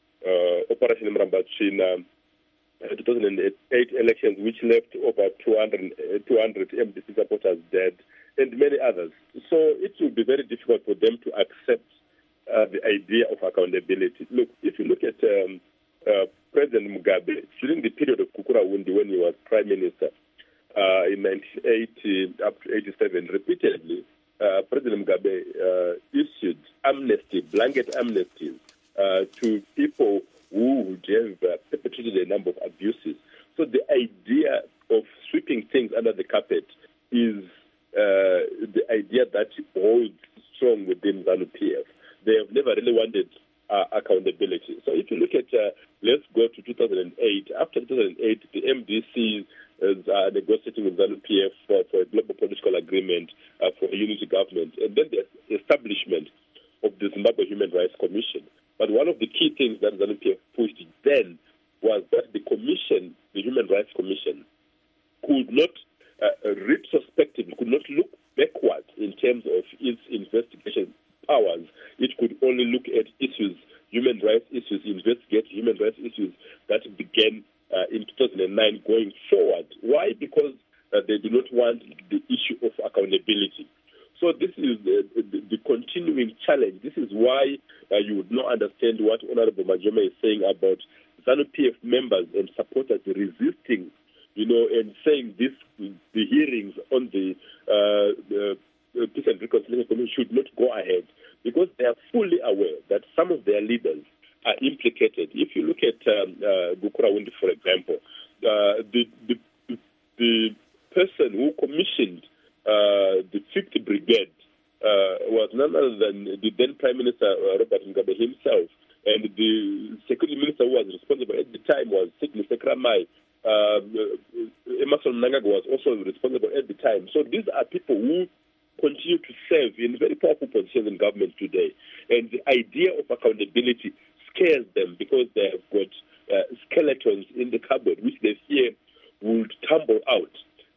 [SPEAKER 12] uh, Operation Mrambachina, uh, two thousand eight elections, which left over two hundred, uh, two hundred M D C supporters dead, and many others. So it will be very difficult for them to accept uh, the idea of accountability. Look, if you look at um, uh, President Mugabe, during the period of Gukurahundi when he was Prime Minister, Uh, in nineteen eighty up to eighty-seven, repeatedly, uh, President Mugabe uh, issued amnesty, blanket amnesties uh, to people who would have uh, perpetrated a number of abuses. So the idea of sweeping things under the carpet is uh, the idea that holds strong within ZANU-P F. They have never really wanted uh, accountability. So if you look at, uh, let's go to two thousand eight. After two thousand eight, the M D C is uh, negotiating with ZANU-P F for, for a global political agreement uh, for a unity government, and then the establishment of the Zimbabwe Human Rights Commission. But one of the key things that ZANU-P F pushed then was that the commission, the Human Rights Commission, could not uh, retrospectively, could not look backwards in terms of its investigation powers. It could only look at issues, human rights issues, investigate human rights issues that began Uh, in two thousand nine going forward. Why? Because uh, they do not want the issue of accountability. So this is the, the, the continuing challenge. This is why uh, you would not understand what Honorable Majome is saying about ZANU-P F members and supporters resisting, you know, and saying this, the hearings on the, uh, the Peace and Reconciliation Commission should not go ahead, because they are fully aware that some of their leaders are implicated. If you look at um, uh, Gukurahundi, for example, uh, the, the the person who commissioned uh, the fifth Brigade uh, was none other than the then Prime Minister uh, Robert Mugabe himself, and the Security Minister who was responsible at the time was Sidney Sekramai. Uh, Emerson Mnangagwa was also responsible at the time. So these are people who continue to serve in very powerful positions in government today, and the idea of accountability scares them because they have got uh, skeletons in the cupboard which they fear would tumble out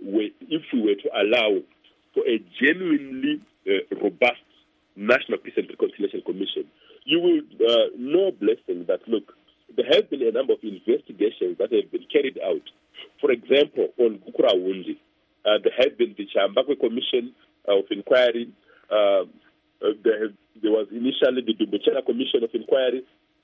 [SPEAKER 12] if we were to allow for a genuinely uh, robust National Peace and Reconciliation Commission. You will uh, know, Blessing, that, look, there have been a number of investigations that have been carried out. For example, on Gukurahundi, uh, there have been the Chambakwe Commission of Inquiry. Uh, uh, there, have, there was initially the Dumbuchela Commission of Inquiry.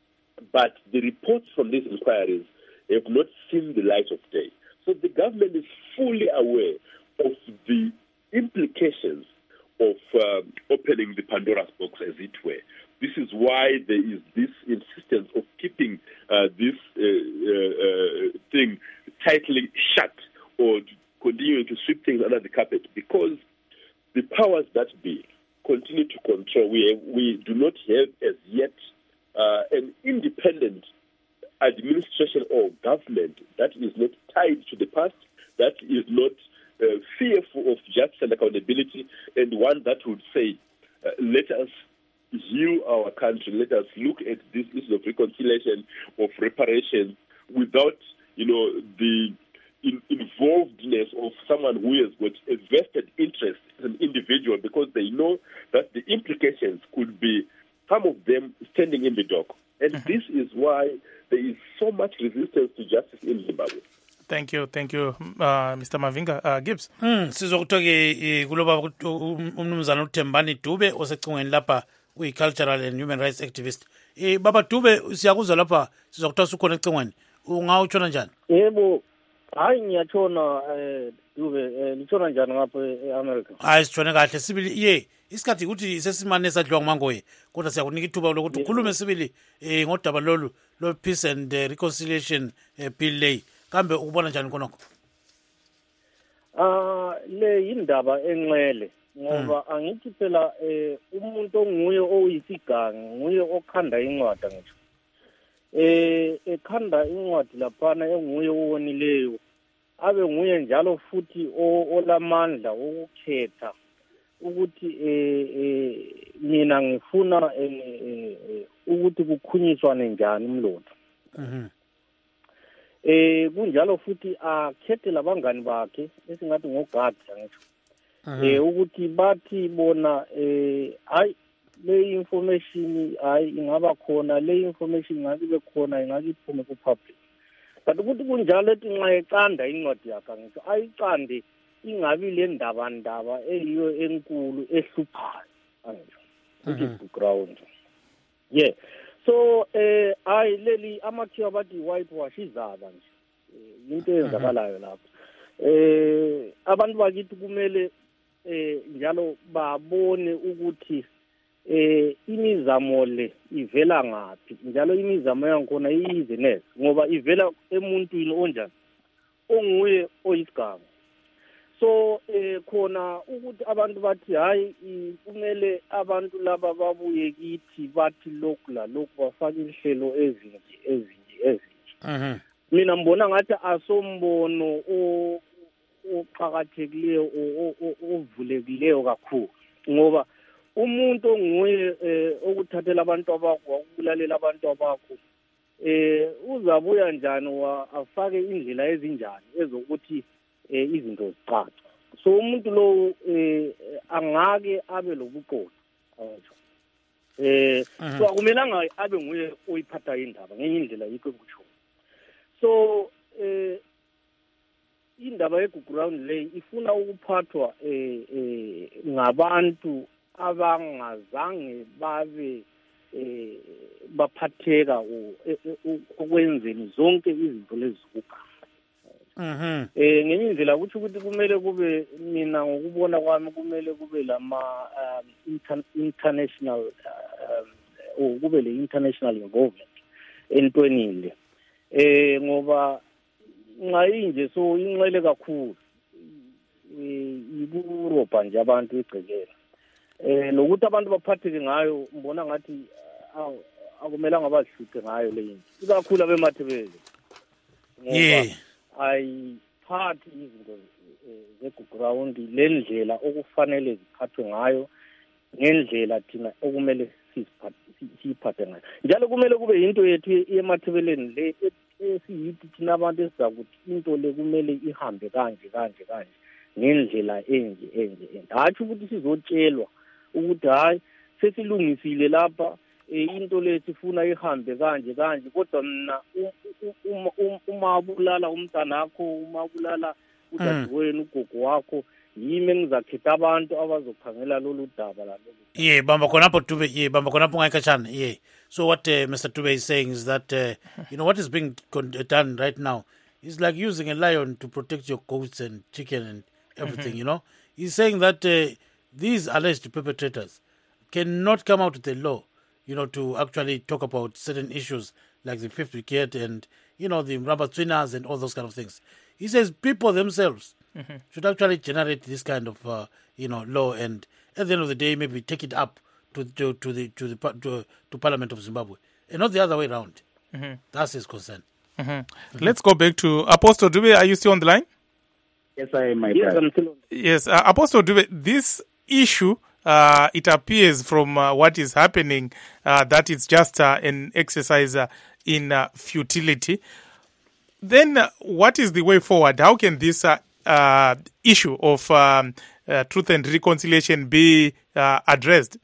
[SPEAKER 12] But the reports from these inquiries have not seen the light of day. So the government is fully aware of the implications of uh, opening the Pandora's box, as it were. This is why there is this insistence of keeping uh, this uh, uh, uh, thing tightly shut, or continuing to sweep things under the carpet, because the powers that be continue to control. We, have, we do not have as yet Uh, an independent administration or government that is not tied to the past, that is not uh, fearful of justice and accountability, and one that would say, uh, let us heal our country, let us look at this issue of reconciliation, of reparation, without, you know, the in- involvedness of someone who has got a vested interest as an individual, because they know that the implications could be some of them standing in the dock. And this is why there is so much resistance to justice in Zimbabwe.
[SPEAKER 1] Thank you, thank you, uh, Mister Mavinga. Uh, Gibbs.
[SPEAKER 2] Mm, sizokuthiwa ke kuloba umnumzana uThembani Dube osecingweni lapha uyi-cultural and human rights activist. Eh baba Dube siyakuzwa lapha sizokuthiwa usukhona ecingweni. Ungawutshona njani?
[SPEAKER 13] Yebo, hayi ngiyatshona eh Dube litshona njani ngapha eAmerica?
[SPEAKER 2] Hayi sitshone kahle sibili ye isikhathi ukuthi sesimane sadliwa ngumangoye kodwa siyakunika ithuba lokuthi ukhulume sibili eh ngodaba lolu lo peace and uh, reconciliation uh, bill lay kambe ukubona njani konoko?
[SPEAKER 13] Ah le indaba enxele ngoba angithi phela eh umuntu onguye oyisigangi nguye okhanda incwadi ngisho eh ekhanda incwadi laphana enguye owonileyo abe nguye njalo futhi olamandla ukukhetha ukuthi eh eh mina ngifuna eh ukuthi kukhunyiswane njani umlotha.
[SPEAKER 2] Mhm.
[SPEAKER 13] Eh kunjalo futhi akhethe labangani bakhe esingathi ngogadi ngisho. Eh ukuthi bathi bona eh hayi le information hayi ingaba khona le information ngabe khona ingake iphume ku public. But ukuthi kunjalo ethi nxa ecanda incwadi yakhe ngisho ayiqande ingabi le ndaba ndaba eyiyo enkulu ehluphayo angisho. Which is the ground. Yeah. So eh hayi leli amakhiwa bathi whitewash izaba nje. Into eyenzakalayo lapho. Eh abantu bakithi kumele eh njalo babone ukuthi eh imizamo le ivela ngapi njalo imizamo yakhona iyizinese ngoba ivela emuntwini onjani onguye oyisigaba. So eh khona ukuthi abantu bathi hayi kumele abantu laba babuye kithi bathi lokhu la lokhu bafaka inhlelo ezinje ezinje ezinje.
[SPEAKER 2] Mhm.
[SPEAKER 13] Mina ngibona ngathi asombono oqhakathekileyo ovulekileyo kakhulu ngoba umuntu onguye okuthathela abantu abakho ukulalela abantu abakho eh uzabuya njani afake indlela ezinjani ezokuthi izinto zicace. So umuntu lo angake abe lobuqotho angisho eh so akumelanga abe nguye oyiphatha indaba ngenye indlela yikho ukuthi so eh indaba yeGugurawundi le ifuna ukuphathwa eh ngabantu abangazange babe eh baphatheka okwenzeni zonke izinto lezikuka.
[SPEAKER 2] Mhm.
[SPEAKER 13] Eh ngenye indlela ukuthi ukuthi kumele kube mina ngokubona kwami kumele kube lama international uh, kube le international involvement entweni le. Eh ngoba ngayinje so inxele kakhulu eh iburopa nje abantu egcekela eh nokuthi abantu baphatheke ngayo ngibona ngathi akumelanga bahluthe ngayo le into ikakhulu abemathebele
[SPEAKER 2] yeah
[SPEAKER 13] ayiphathi izinto zeGugurawundi lendlela okufanele ziphathwe ngayo ngendlela thina okumele siphathe ngayo njalo kumele kube into yethu emathebeleni le esiyithi thina abantu esizakuthi into le kumele ihambe kanje kanje kanje ngendlela enje enje hathi ukuthi sizotshelwa ukuthi hayi sesilungisile lapha into le sifuna ihambe kanje kanje kodwa mina uma bulala umntana wakho uma bulala udadewenu ugogo wakho yimi engizakhetha abantu abazokhangela lolu daba la lolu.
[SPEAKER 2] Yeah, bamba khonapho Dube, yeah, bamba khonapho ngayikhatshana. Yeah. So what uh, Mister Dube is saying is that uh, you know what is being done right now is like using a lion to protect your goats and chicken and everything, mm-hmm. you know. He's saying that uh, these alleged perpetrators cannot come out with a law, you know, to actually talk about certain issues like the fifth wicket and, you know, the rubber twinners and all those kind of things. He says people themselves mm-hmm. should actually generate this kind of, uh, you know, law and at the end of the day maybe take it up to to, to the to the to, to Parliament of Zimbabwe and not the other way around. Mm-hmm. That's his concern.
[SPEAKER 1] Mm-hmm. Mm-hmm. Let's go back to Apostle Dube. Are you still on the line?
[SPEAKER 7] Yes, I am. My
[SPEAKER 13] yes, I'm still on.
[SPEAKER 1] Yes, uh, Apostle Dube. This issue. Uh, it appears from uh, what is happening uh, that it's just uh, an exercise uh, in uh, futility. Then uh, what is the way forward? How can this uh, uh, issue of um, uh, truth and reconciliation be uh, addressed?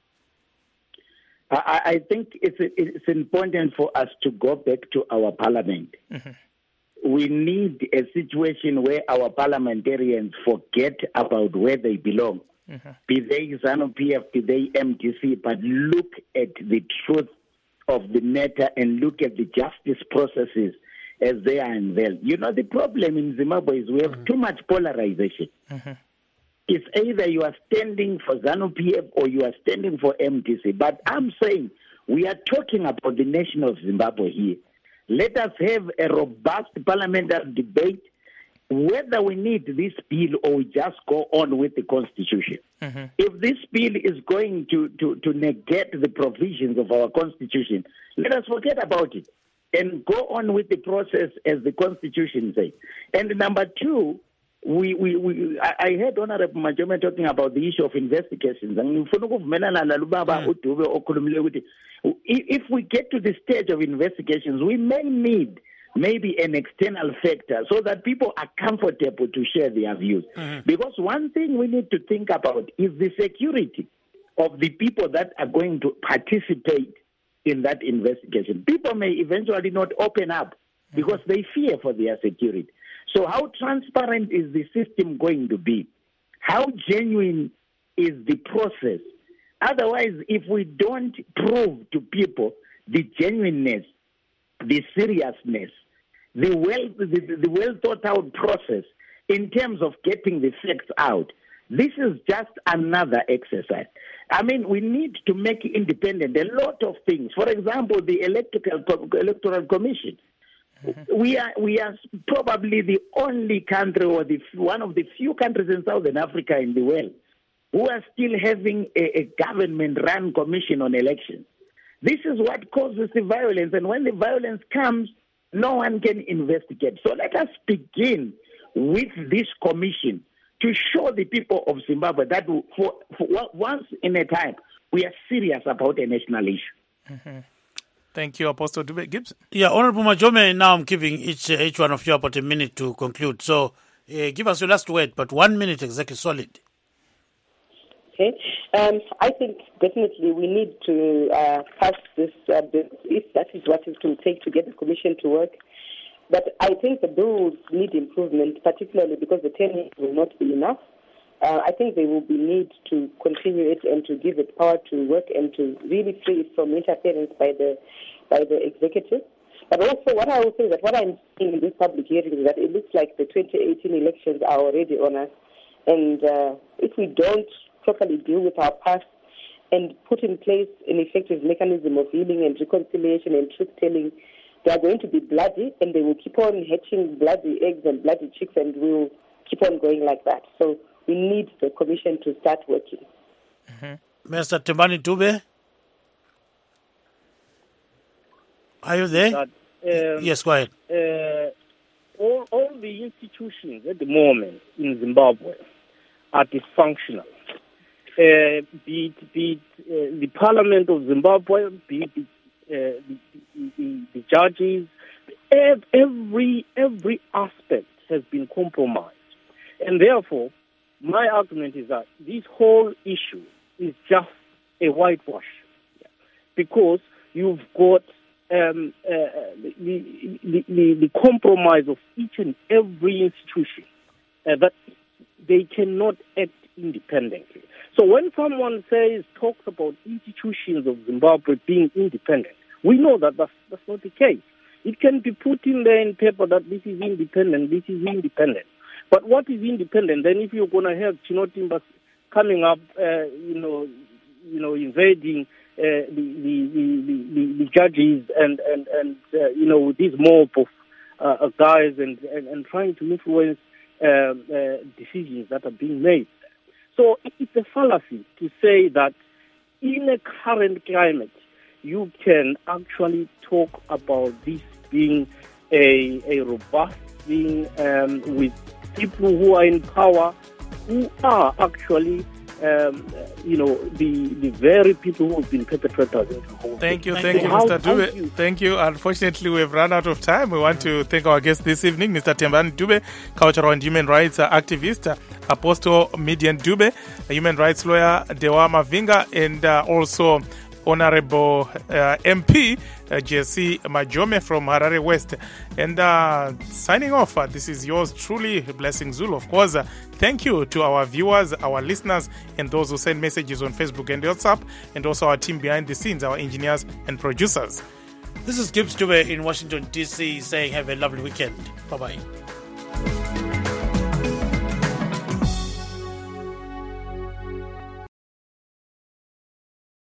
[SPEAKER 7] I, I think it's it's important for us to go back to our parliament. Mm-hmm. we need a situation where our parliamentarians forget about where they belong. Mm-hmm. Be they ZANU-P F, be they M D C, but look at the truth of the matter and look at the justice processes as they are unveiled. You know, the problem in Zimbabwe is we have mm-hmm. too much polarization. Mm-hmm. It's either you are standing for ZANU-P F or you are standing for M D C. But I'm saying we are talking about the nation of Zimbabwe here. Let us have a robust parliamentary debate whether we need this bill or we just go on with the Constitution. Mm-hmm. If this bill is going to, to, to negate the provisions of our Constitution, let us forget about it and go on with the process as the Constitution says. And number two, we, we, we I, I heard Honorable Majome talking about the issue of investigations. And if we get to the stage of investigations, we may need maybe an external factor so that people are comfortable to share their views. Mm-hmm. Because one thing we need to think about is the security of the people that are going to participate in that investigation. People may eventually not open up because mm-hmm. they fear for their security. So how transparent is the system going to be? How genuine is the process? Otherwise, if we don't prove to people the genuineness, the seriousness, the well, the, the well thought out process in terms of getting the facts out, this is just another exercise. I mean, we need to make it independent. A lot of things. For example, the electoral electoral commission. Mm-hmm. We are we are probably the only country or the one of the few countries in Southern Africa in the world who are still having a, a government-run commission on elections. This is what causes the violence, and when the violence comes, no one can investigate. So let us begin with this commission to show the people of Zimbabwe that for, for once in a time, we are serious about a national issue.
[SPEAKER 1] Mm-hmm. Thank you, Apostle Dube. Gibbs.
[SPEAKER 2] Yeah, Honorable Majome, now I'm giving each, uh, each one of you about a minute to conclude. So uh, give us your last word, but one minute exactly solid.
[SPEAKER 9] Okay. Um, I think definitely we need to uh, pass this uh, bill, if that is what it will take to get the commission to work. But I think the bills need improvement, particularly because the ten years will not be enough. Uh, I think there will be need to continue it and to give it power to work and to really free it from interference by the by the executive. But also what I will say is that what I'm seeing in this public hearing is that it looks like the twenty eighteen elections are already on us. And uh, if we don't properly deal with our past and put in place an effective mechanism of healing and reconciliation and truth-telling, they are going to be bloody, and they will keep on hatching bloody eggs and bloody chicks, and we'll keep on going like that. So we need the commission to start working.
[SPEAKER 2] Mm-hmm. Mister Tembani Dube, are you there?
[SPEAKER 13] That, um,
[SPEAKER 2] yes, go ahead.
[SPEAKER 13] Uh, all, all the institutions at the moment in Zimbabwe are dysfunctional. Uh, be it, be it uh, the Parliament of Zimbabwe, be it uh, the, the, the judges, every every aspect has been compromised. And therefore, my argument is that this whole issue is just a whitewash. Because you've got um, uh, the, the, the, the compromise of each and every institution uh, that they cannot act independently. So when someone says, talks about institutions of Zimbabwe being independent, we know that that's, that's not the case. It can be put in there in paper that this is independent, this is independent. But what is independent? Then if you're going to have Chinotimba coming up, uh, you know, you know, invading uh, the, the, the, the, the judges and, and, and uh, you know, this mob of uh, guys and, and, and trying to influence uh, uh, decisions that are being made. So it's a fallacy to say that in a current climate, you can actually talk about this being a, a robust thing um, with people who are in power, who are actually, um, you know, the the very people who have been perpetrators.
[SPEAKER 1] Thank you, thank you, Mister Dube. Thank you. Unfortunately, we've run out of time. We want to thank our guest this evening, Mister Tembani Dube, cultural and human rights activist, Apostle Midian Dube, a human rights lawyer, Dewa Mavinga, and uh, also Honorable uh, M P uh, Jesse Majome from Harare West. And uh, signing off, uh, this is yours truly, Blessing Zulu. Of course, uh, thank you to our viewers, our listeners, and those who send messages on Facebook and WhatsApp, and also our team behind the scenes, our engineers and producers.
[SPEAKER 2] This is Gibbs Dube in Washington, D C saying have a lovely weekend. Bye-bye.